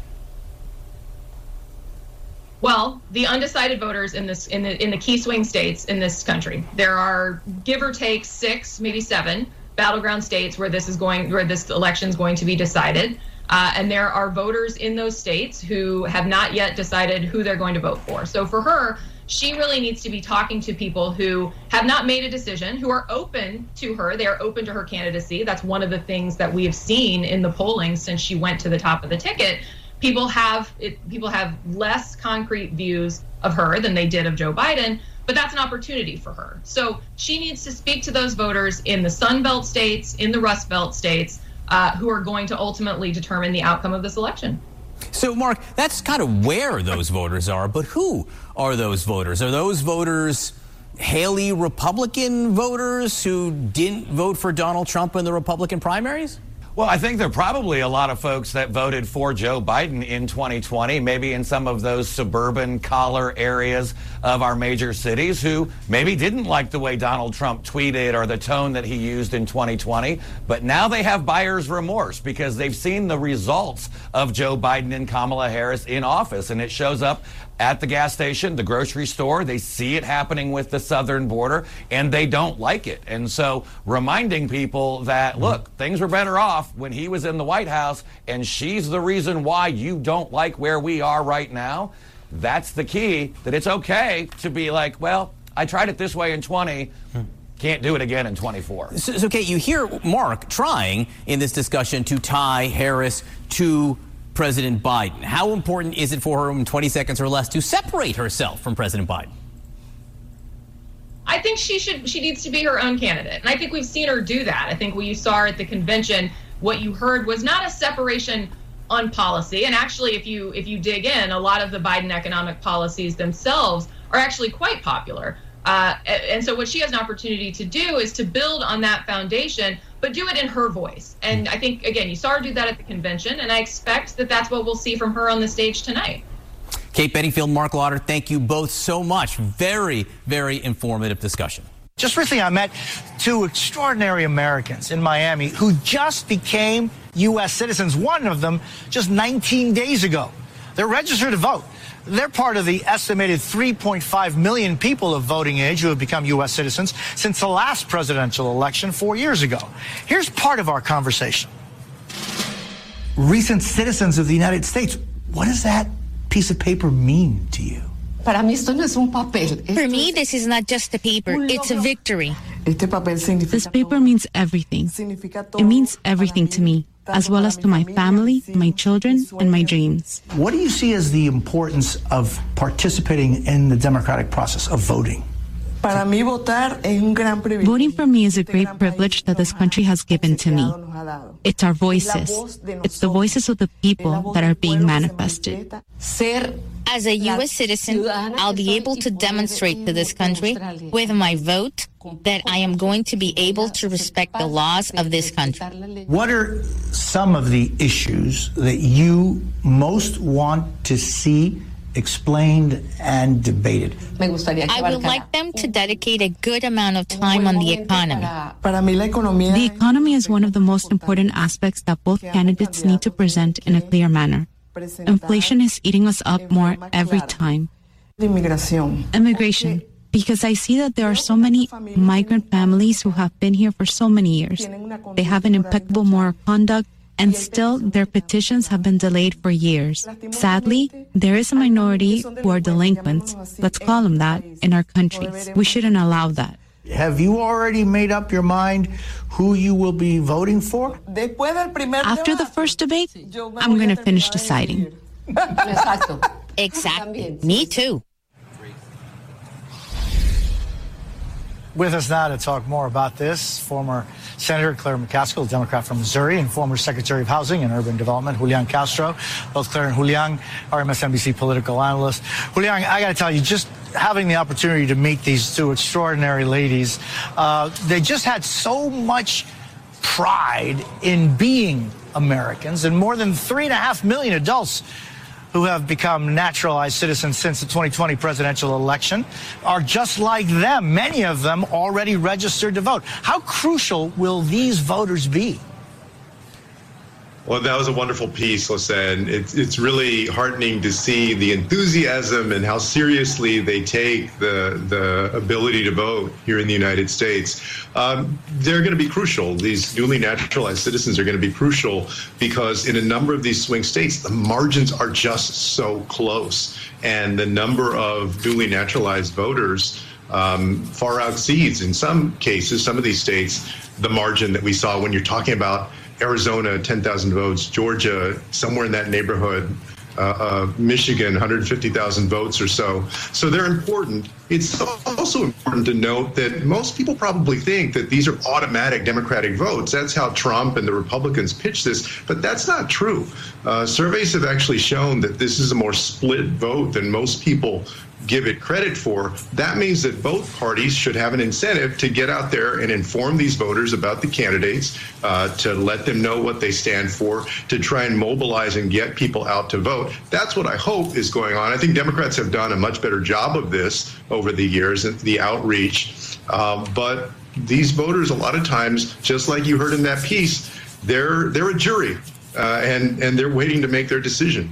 Well, the undecided voters in this in the in the key swing states in this country. There are give or take six, maybe seven battleground states where this is going where this election is going to be decided. Uh, and there are voters in those states who have not yet decided who they're going to vote for. So for her, she really needs to be talking to people who have not made a decision, who are open to her. They are open to her candidacy. That's one of the things that we have seen in the polling since she went to the top of the ticket. People have it, people have less concrete views of her than they did of Joe Biden, but that's an opportunity for her. So she needs to speak to those voters in the Sun Belt states, in the Rust Belt states, uh, who are going to ultimately determine the outcome of this election. So, Mark, that's kind of where those voters are, but who are those voters? Are those voters Haley Republican voters who didn't vote for Donald Trump in the Republican primaries? Well, I think there are probably a lot of folks that voted for Joe Biden in twenty twenty, maybe in some of those suburban collar areas of our major cities, who maybe didn't like the way Donald Trump tweeted or the tone that he used in twenty twenty. But now they have buyer's remorse because they've seen the results of Joe Biden and Kamala Harris in office. And it shows up at the gas station, the grocery store. They see it happening with the southern border, and they don't like it. And so reminding people that, look, things were better off when he was in the White House, and she's the reason why you don't like where we are right now. That's the key, that it's okay to be like, well, I tried it this way in twenty. Can't do it again in twenty-four. So, so Kate, you hear Mark trying in this discussion to tie Harris to President Biden. How important is it for her in twenty seconds or less to separate herself from President Biden? I think she should. She needs to be her own candidate, and I think we've seen her do that. I think what you saw her at the convention, what you heard was not a separation on policy. And actually, if you if you dig in, a lot of the Biden economic policies themselves are actually quite popular. Uh, and so what she has an opportunity to do is to build on that foundation, but do it in her voice. And I think, again, you saw her do that at the convention, and I expect that that's what we'll see from her on the stage tonight. Kate Bedingfield, Mark Lauder, thank you both so much. Very, very informative discussion. Just recently, I met two extraordinary Americans in Miami who just became U S citizens, one of them just nineteen days ago. They're registered to vote. They're part of the estimated three point five million people of voting age who have become U S citizens since the last presidential election four years ago. Here's part of our conversation. Recent citizens of the United States, what does that piece of paper mean to you? For me, this is not just a paper, it's a victory. This paper means everything. It means everything to me, as well as to my family, my children, and my dreams. What do you see as the importance of participating in the democratic process of voting? Voting for me is a great privilege that this country has given to me. It's our voices. It's the voices of the people that are being manifested. As a U S citizen, I'll be able to demonstrate to this country with my vote that I am going to be able to respect the laws of this country. What are some of the issues that you most want to see explained and debated? I would like them to dedicate a good amount of time on the economy. The economy is one of the most important aspects that both candidates need to present in a clear manner. Inflation is eating us up more every time. Immigration, because I see that there are so many migrant families who have been here for so many years. They have an impeccable moral conduct, and still their petitions have been delayed for years. Sadly, there is a minority who are delinquents, let's call them that, in our countries. We shouldn't allow that. Have you already made up your mind who you will be voting for? After the first debate, I'm going to finish deciding. Exactly. Me too. With us now to talk more about this, former Senator Claire McCaskill, Democrat from Missouri, and former Secretary of Housing and Urban Development, Julian Castro. Both Claire and Julian are M S N B C political analysts. Julian, I got to tell you, just having the opportunity to meet these two extraordinary ladies, uh, they just had so much pride in being Americans, and more than three and a half million adults who have become naturalized citizens since the twenty twenty presidential election are just like them. Many of them already registered to vote. How crucial will these voters be? Well, that was a wonderful piece, Lisa, and it's, it's really heartening to see the enthusiasm and how seriously they take the, the ability to vote here in the United States. Um, they're going to be crucial. These newly naturalized citizens are going to be crucial because in a number of these swing states, the margins are just so close, and the number of newly naturalized voters um, far exceeds, in some cases, some of these states, the margin that we saw when you're talking about Arizona, ten thousand votes, Georgia, somewhere in that neighborhood, uh, uh, Michigan, one hundred fifty thousand votes or so. So they're important. It's also important to note that most people probably think that these are automatic Democratic votes. That's how Trump and the Republicans pitch this, but that's not true. Uh, surveys have actually shown that this is a more split vote than most people give it credit for. That means that both parties should have an incentive to get out there and inform these voters about the candidates, uh, to let them know what they stand for, to try and mobilize and get people out to vote. That's what I hope is going on. I think Democrats have done a much better job of this over the years, the outreach. Um, but these voters, a lot of times, just like you heard in that piece, they're they're a jury, uh, and and they're waiting to make their decision.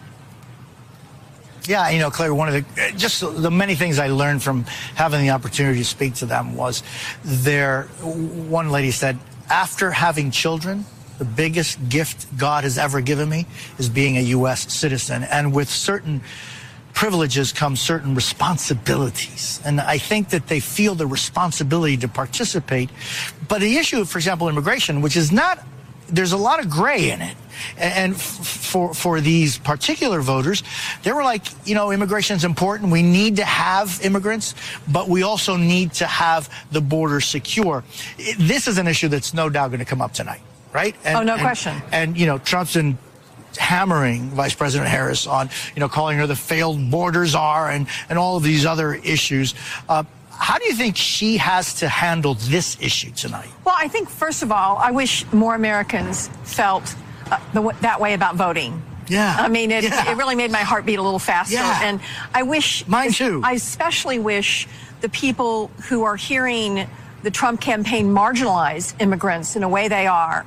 Yeah, you know, Claire, one of the, just the many things I learned from having the opportunity to speak to them was there, one lady said, after having children, the biggest gift God has ever given me is being a U S citizen. And with certain privileges come certain responsibilities. And I think that they feel the responsibility to participate. But the issue, for example, immigration, which is not, there's a lot of gray in it. And for for these particular voters, they were like, you know, immigration is important. We need to have immigrants, but we also need to have the border secure. This is an issue that's no doubt going to come up tonight, right? And, oh, no and, question. And, you know, Trump's been hammering Vice President Harris on, you know, calling her the failed border czar and, and all of these other issues. Uh, How do you think she has to handle this issue tonight? Well, I think, first of all, I wish more Americans felt uh, the, that way about voting. Yeah. I mean, it, yeah. it really made my heart beat a little faster. Yeah. And I wish... Mine too. I especially wish the people who are hearing the Trump campaign marginalize immigrants in a way they are,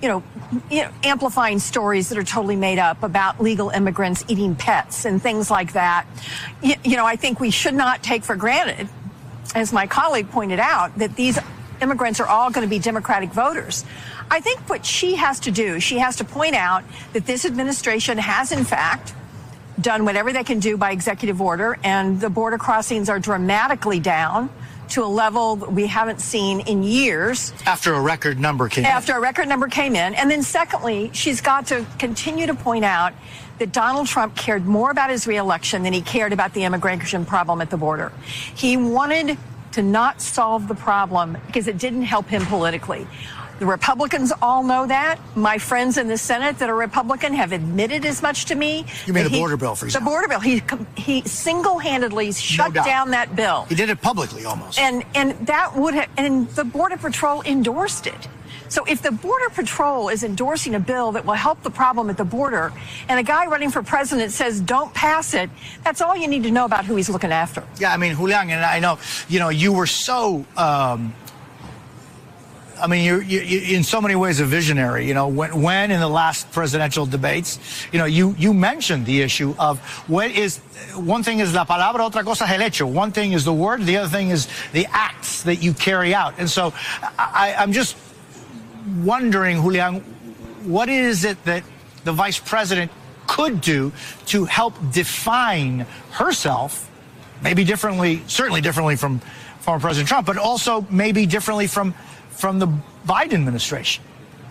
you know, you know, amplifying stories that are totally made up about legal immigrants eating pets and things like that. You, you know, I think we should not take for granted, as my colleague pointed out, that these immigrants are all going to be Democratic voters. I think what she has to do, she has to point out that this administration has, in fact, done whatever they can do by executive order, and the border crossings are dramatically down to a level that we haven't seen in years. After a record number came in. After a record number came in. And then secondly, she's got to continue to point out that Donald Trump cared more about his reelection than he cared about the immigration problem at the border. He wanted to not solve the problem because it didn't help him politically. The Republicans all know that. My friends in the Senate that are Republican have admitted as much to me. You mean the he, border bill, for example? The border bill. He he single-handedly shut No down that bill. He did it publicly, almost. And and that would have, and the Border Patrol endorsed it. So if the Border Patrol is endorsing a bill that will help the problem at the border, and a guy running for president says don't pass it, that's all you need to know about who he's looking after. Yeah, I mean, Julian, and I know, you know, you were so. Um, I mean, you're, you're in so many ways a visionary. You know, when, when in the last presidential debates, you know, you, you mentioned the issue of what is, one thing is la palabra, otra cosa es el hecho. One thing is the word, the other thing is the acts that you carry out. And so I, I'm just wondering, Julian, what is it that the vice president could do to help define herself, maybe differently, certainly differently from former President Trump, but also maybe differently from from the Biden administration?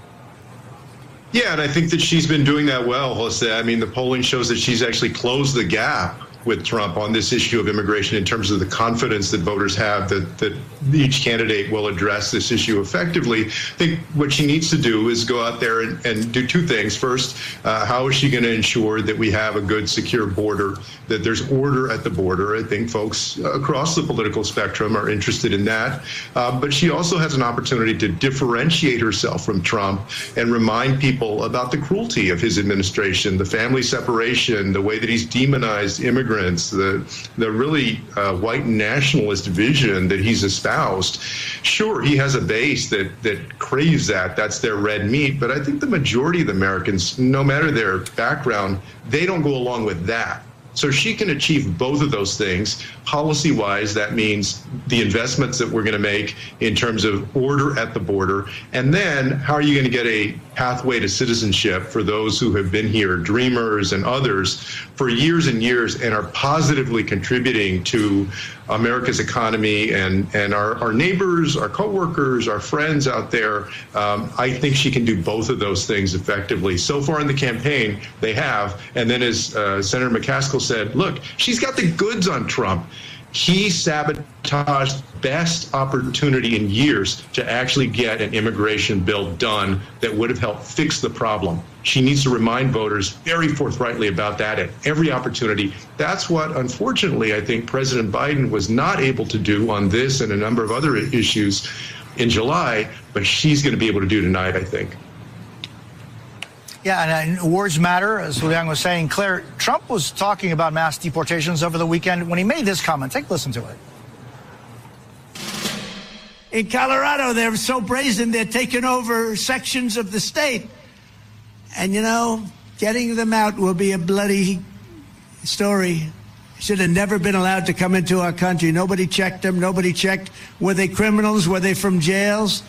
Yeah, and I think that she's been doing that well, Jose. I mean, the polling shows that she's actually closed the gap with Trump on this issue of immigration in terms of the confidence that voters have that, that each candidate will address this issue effectively. I think what she needs to do is go out there and, and do two things. First, uh, how is she going to ensure that we have a good, secure border, that there's order at the border? I think folks across the political spectrum are interested in that. Uh, but she also has an opportunity to differentiate herself from Trump and remind people about the cruelty of his administration, the family separation, the way that he's demonized immigrants, the the really uh, white nationalist vision that he's espoused. Sure, he has a base that that craves that. That's their red meat. But I think the majority of the Americans, no matter their background, they don't go along with that. So she can achieve both of those things. Policy-wise, that means the investments that we're going to make in terms of order at the border. And then how are you going to get a pathway to citizenship for those who have been here, dreamers and others, for years and years and are positively contributing to America's economy and, and our, our neighbors, our coworkers, our friends out there. Um, I think she can do both of those things effectively. So far in the campaign, they have. And then as uh, Senator McCaskill said, look, she's got the goods on Trump. He sabotaged best opportunity in years to actually get an immigration bill done that would have helped fix the problem. She needs to remind voters very forthrightly about that at every opportunity. That's what, unfortunately, I think President Biden was not able to do on this and a number of other issues in July, but she's going to be able to do tonight, I think. Yeah, and, and words matter, as Julian was saying. Claire, Trump was talking about mass deportations over the weekend when he made this comment. Take a listen to it. In Colorado, they're so brazen, they're taking over sections of the state. And, you know, getting them out will be a bloody story. Should have never been allowed to come into our country. Nobody checked them. Nobody checked. Were they criminals? Were they from jails?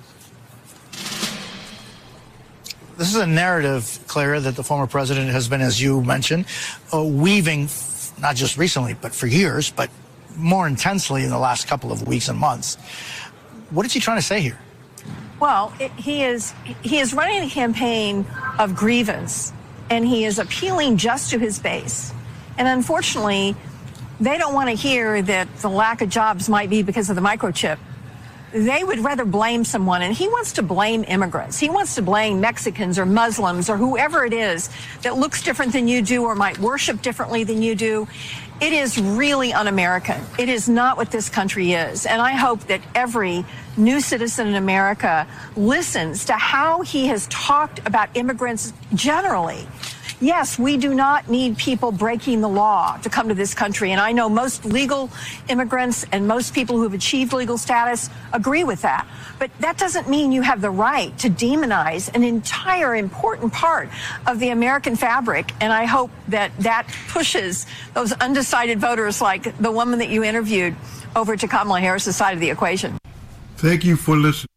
This is a narrative, Clara, that the former president has been, as you mentioned, uh, weaving, not just recently, but for years, but more intensely in the last couple of weeks and months. What is he trying to say here? Well, it, he is he is running a campaign of grievance, and he is appealing just to his base. And unfortunately, they don't want to hear that the lack of jobs might be because of the microchip. They would rather blame someone, and he wants to blame immigrants. He wants to blame Mexicans or Muslims or whoever it is that looks different than you do or might worship differently than you do. It is really un-American. It is not what this country is. And I hope that every new citizen in America listens to how he has talked about immigrants generally. Yes, we do not need people breaking the law to come to this country. And I know most legal immigrants and most people who have achieved legal status agree with that. But that doesn't mean you have the right to demonize an entire important part of the American fabric. And I hope that that pushes those undecided voters like the woman that you interviewed over to Kamala Harris' side of the equation. Thank you for listening.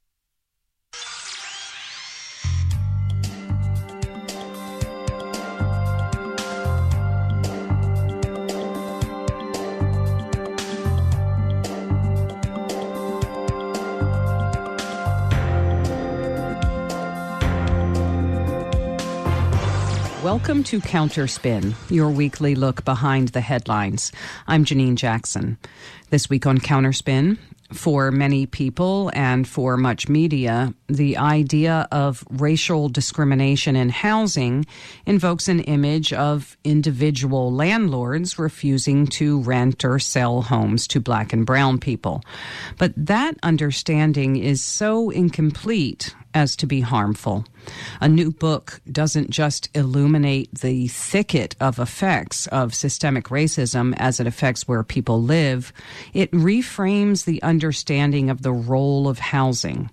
Welcome to Counterspin, your weekly look behind the headlines. I'm Janine Jackson. This week on Counterspin, for many people and for much media, the idea of racial discrimination in housing invokes an image of individual landlords refusing to rent or sell homes to black and brown people. But that understanding is so incomplete as to be harmful. A new book doesn't just illuminate the thicket of effects of systemic racism as it affects where people live. It reframes the understanding of the role of housing.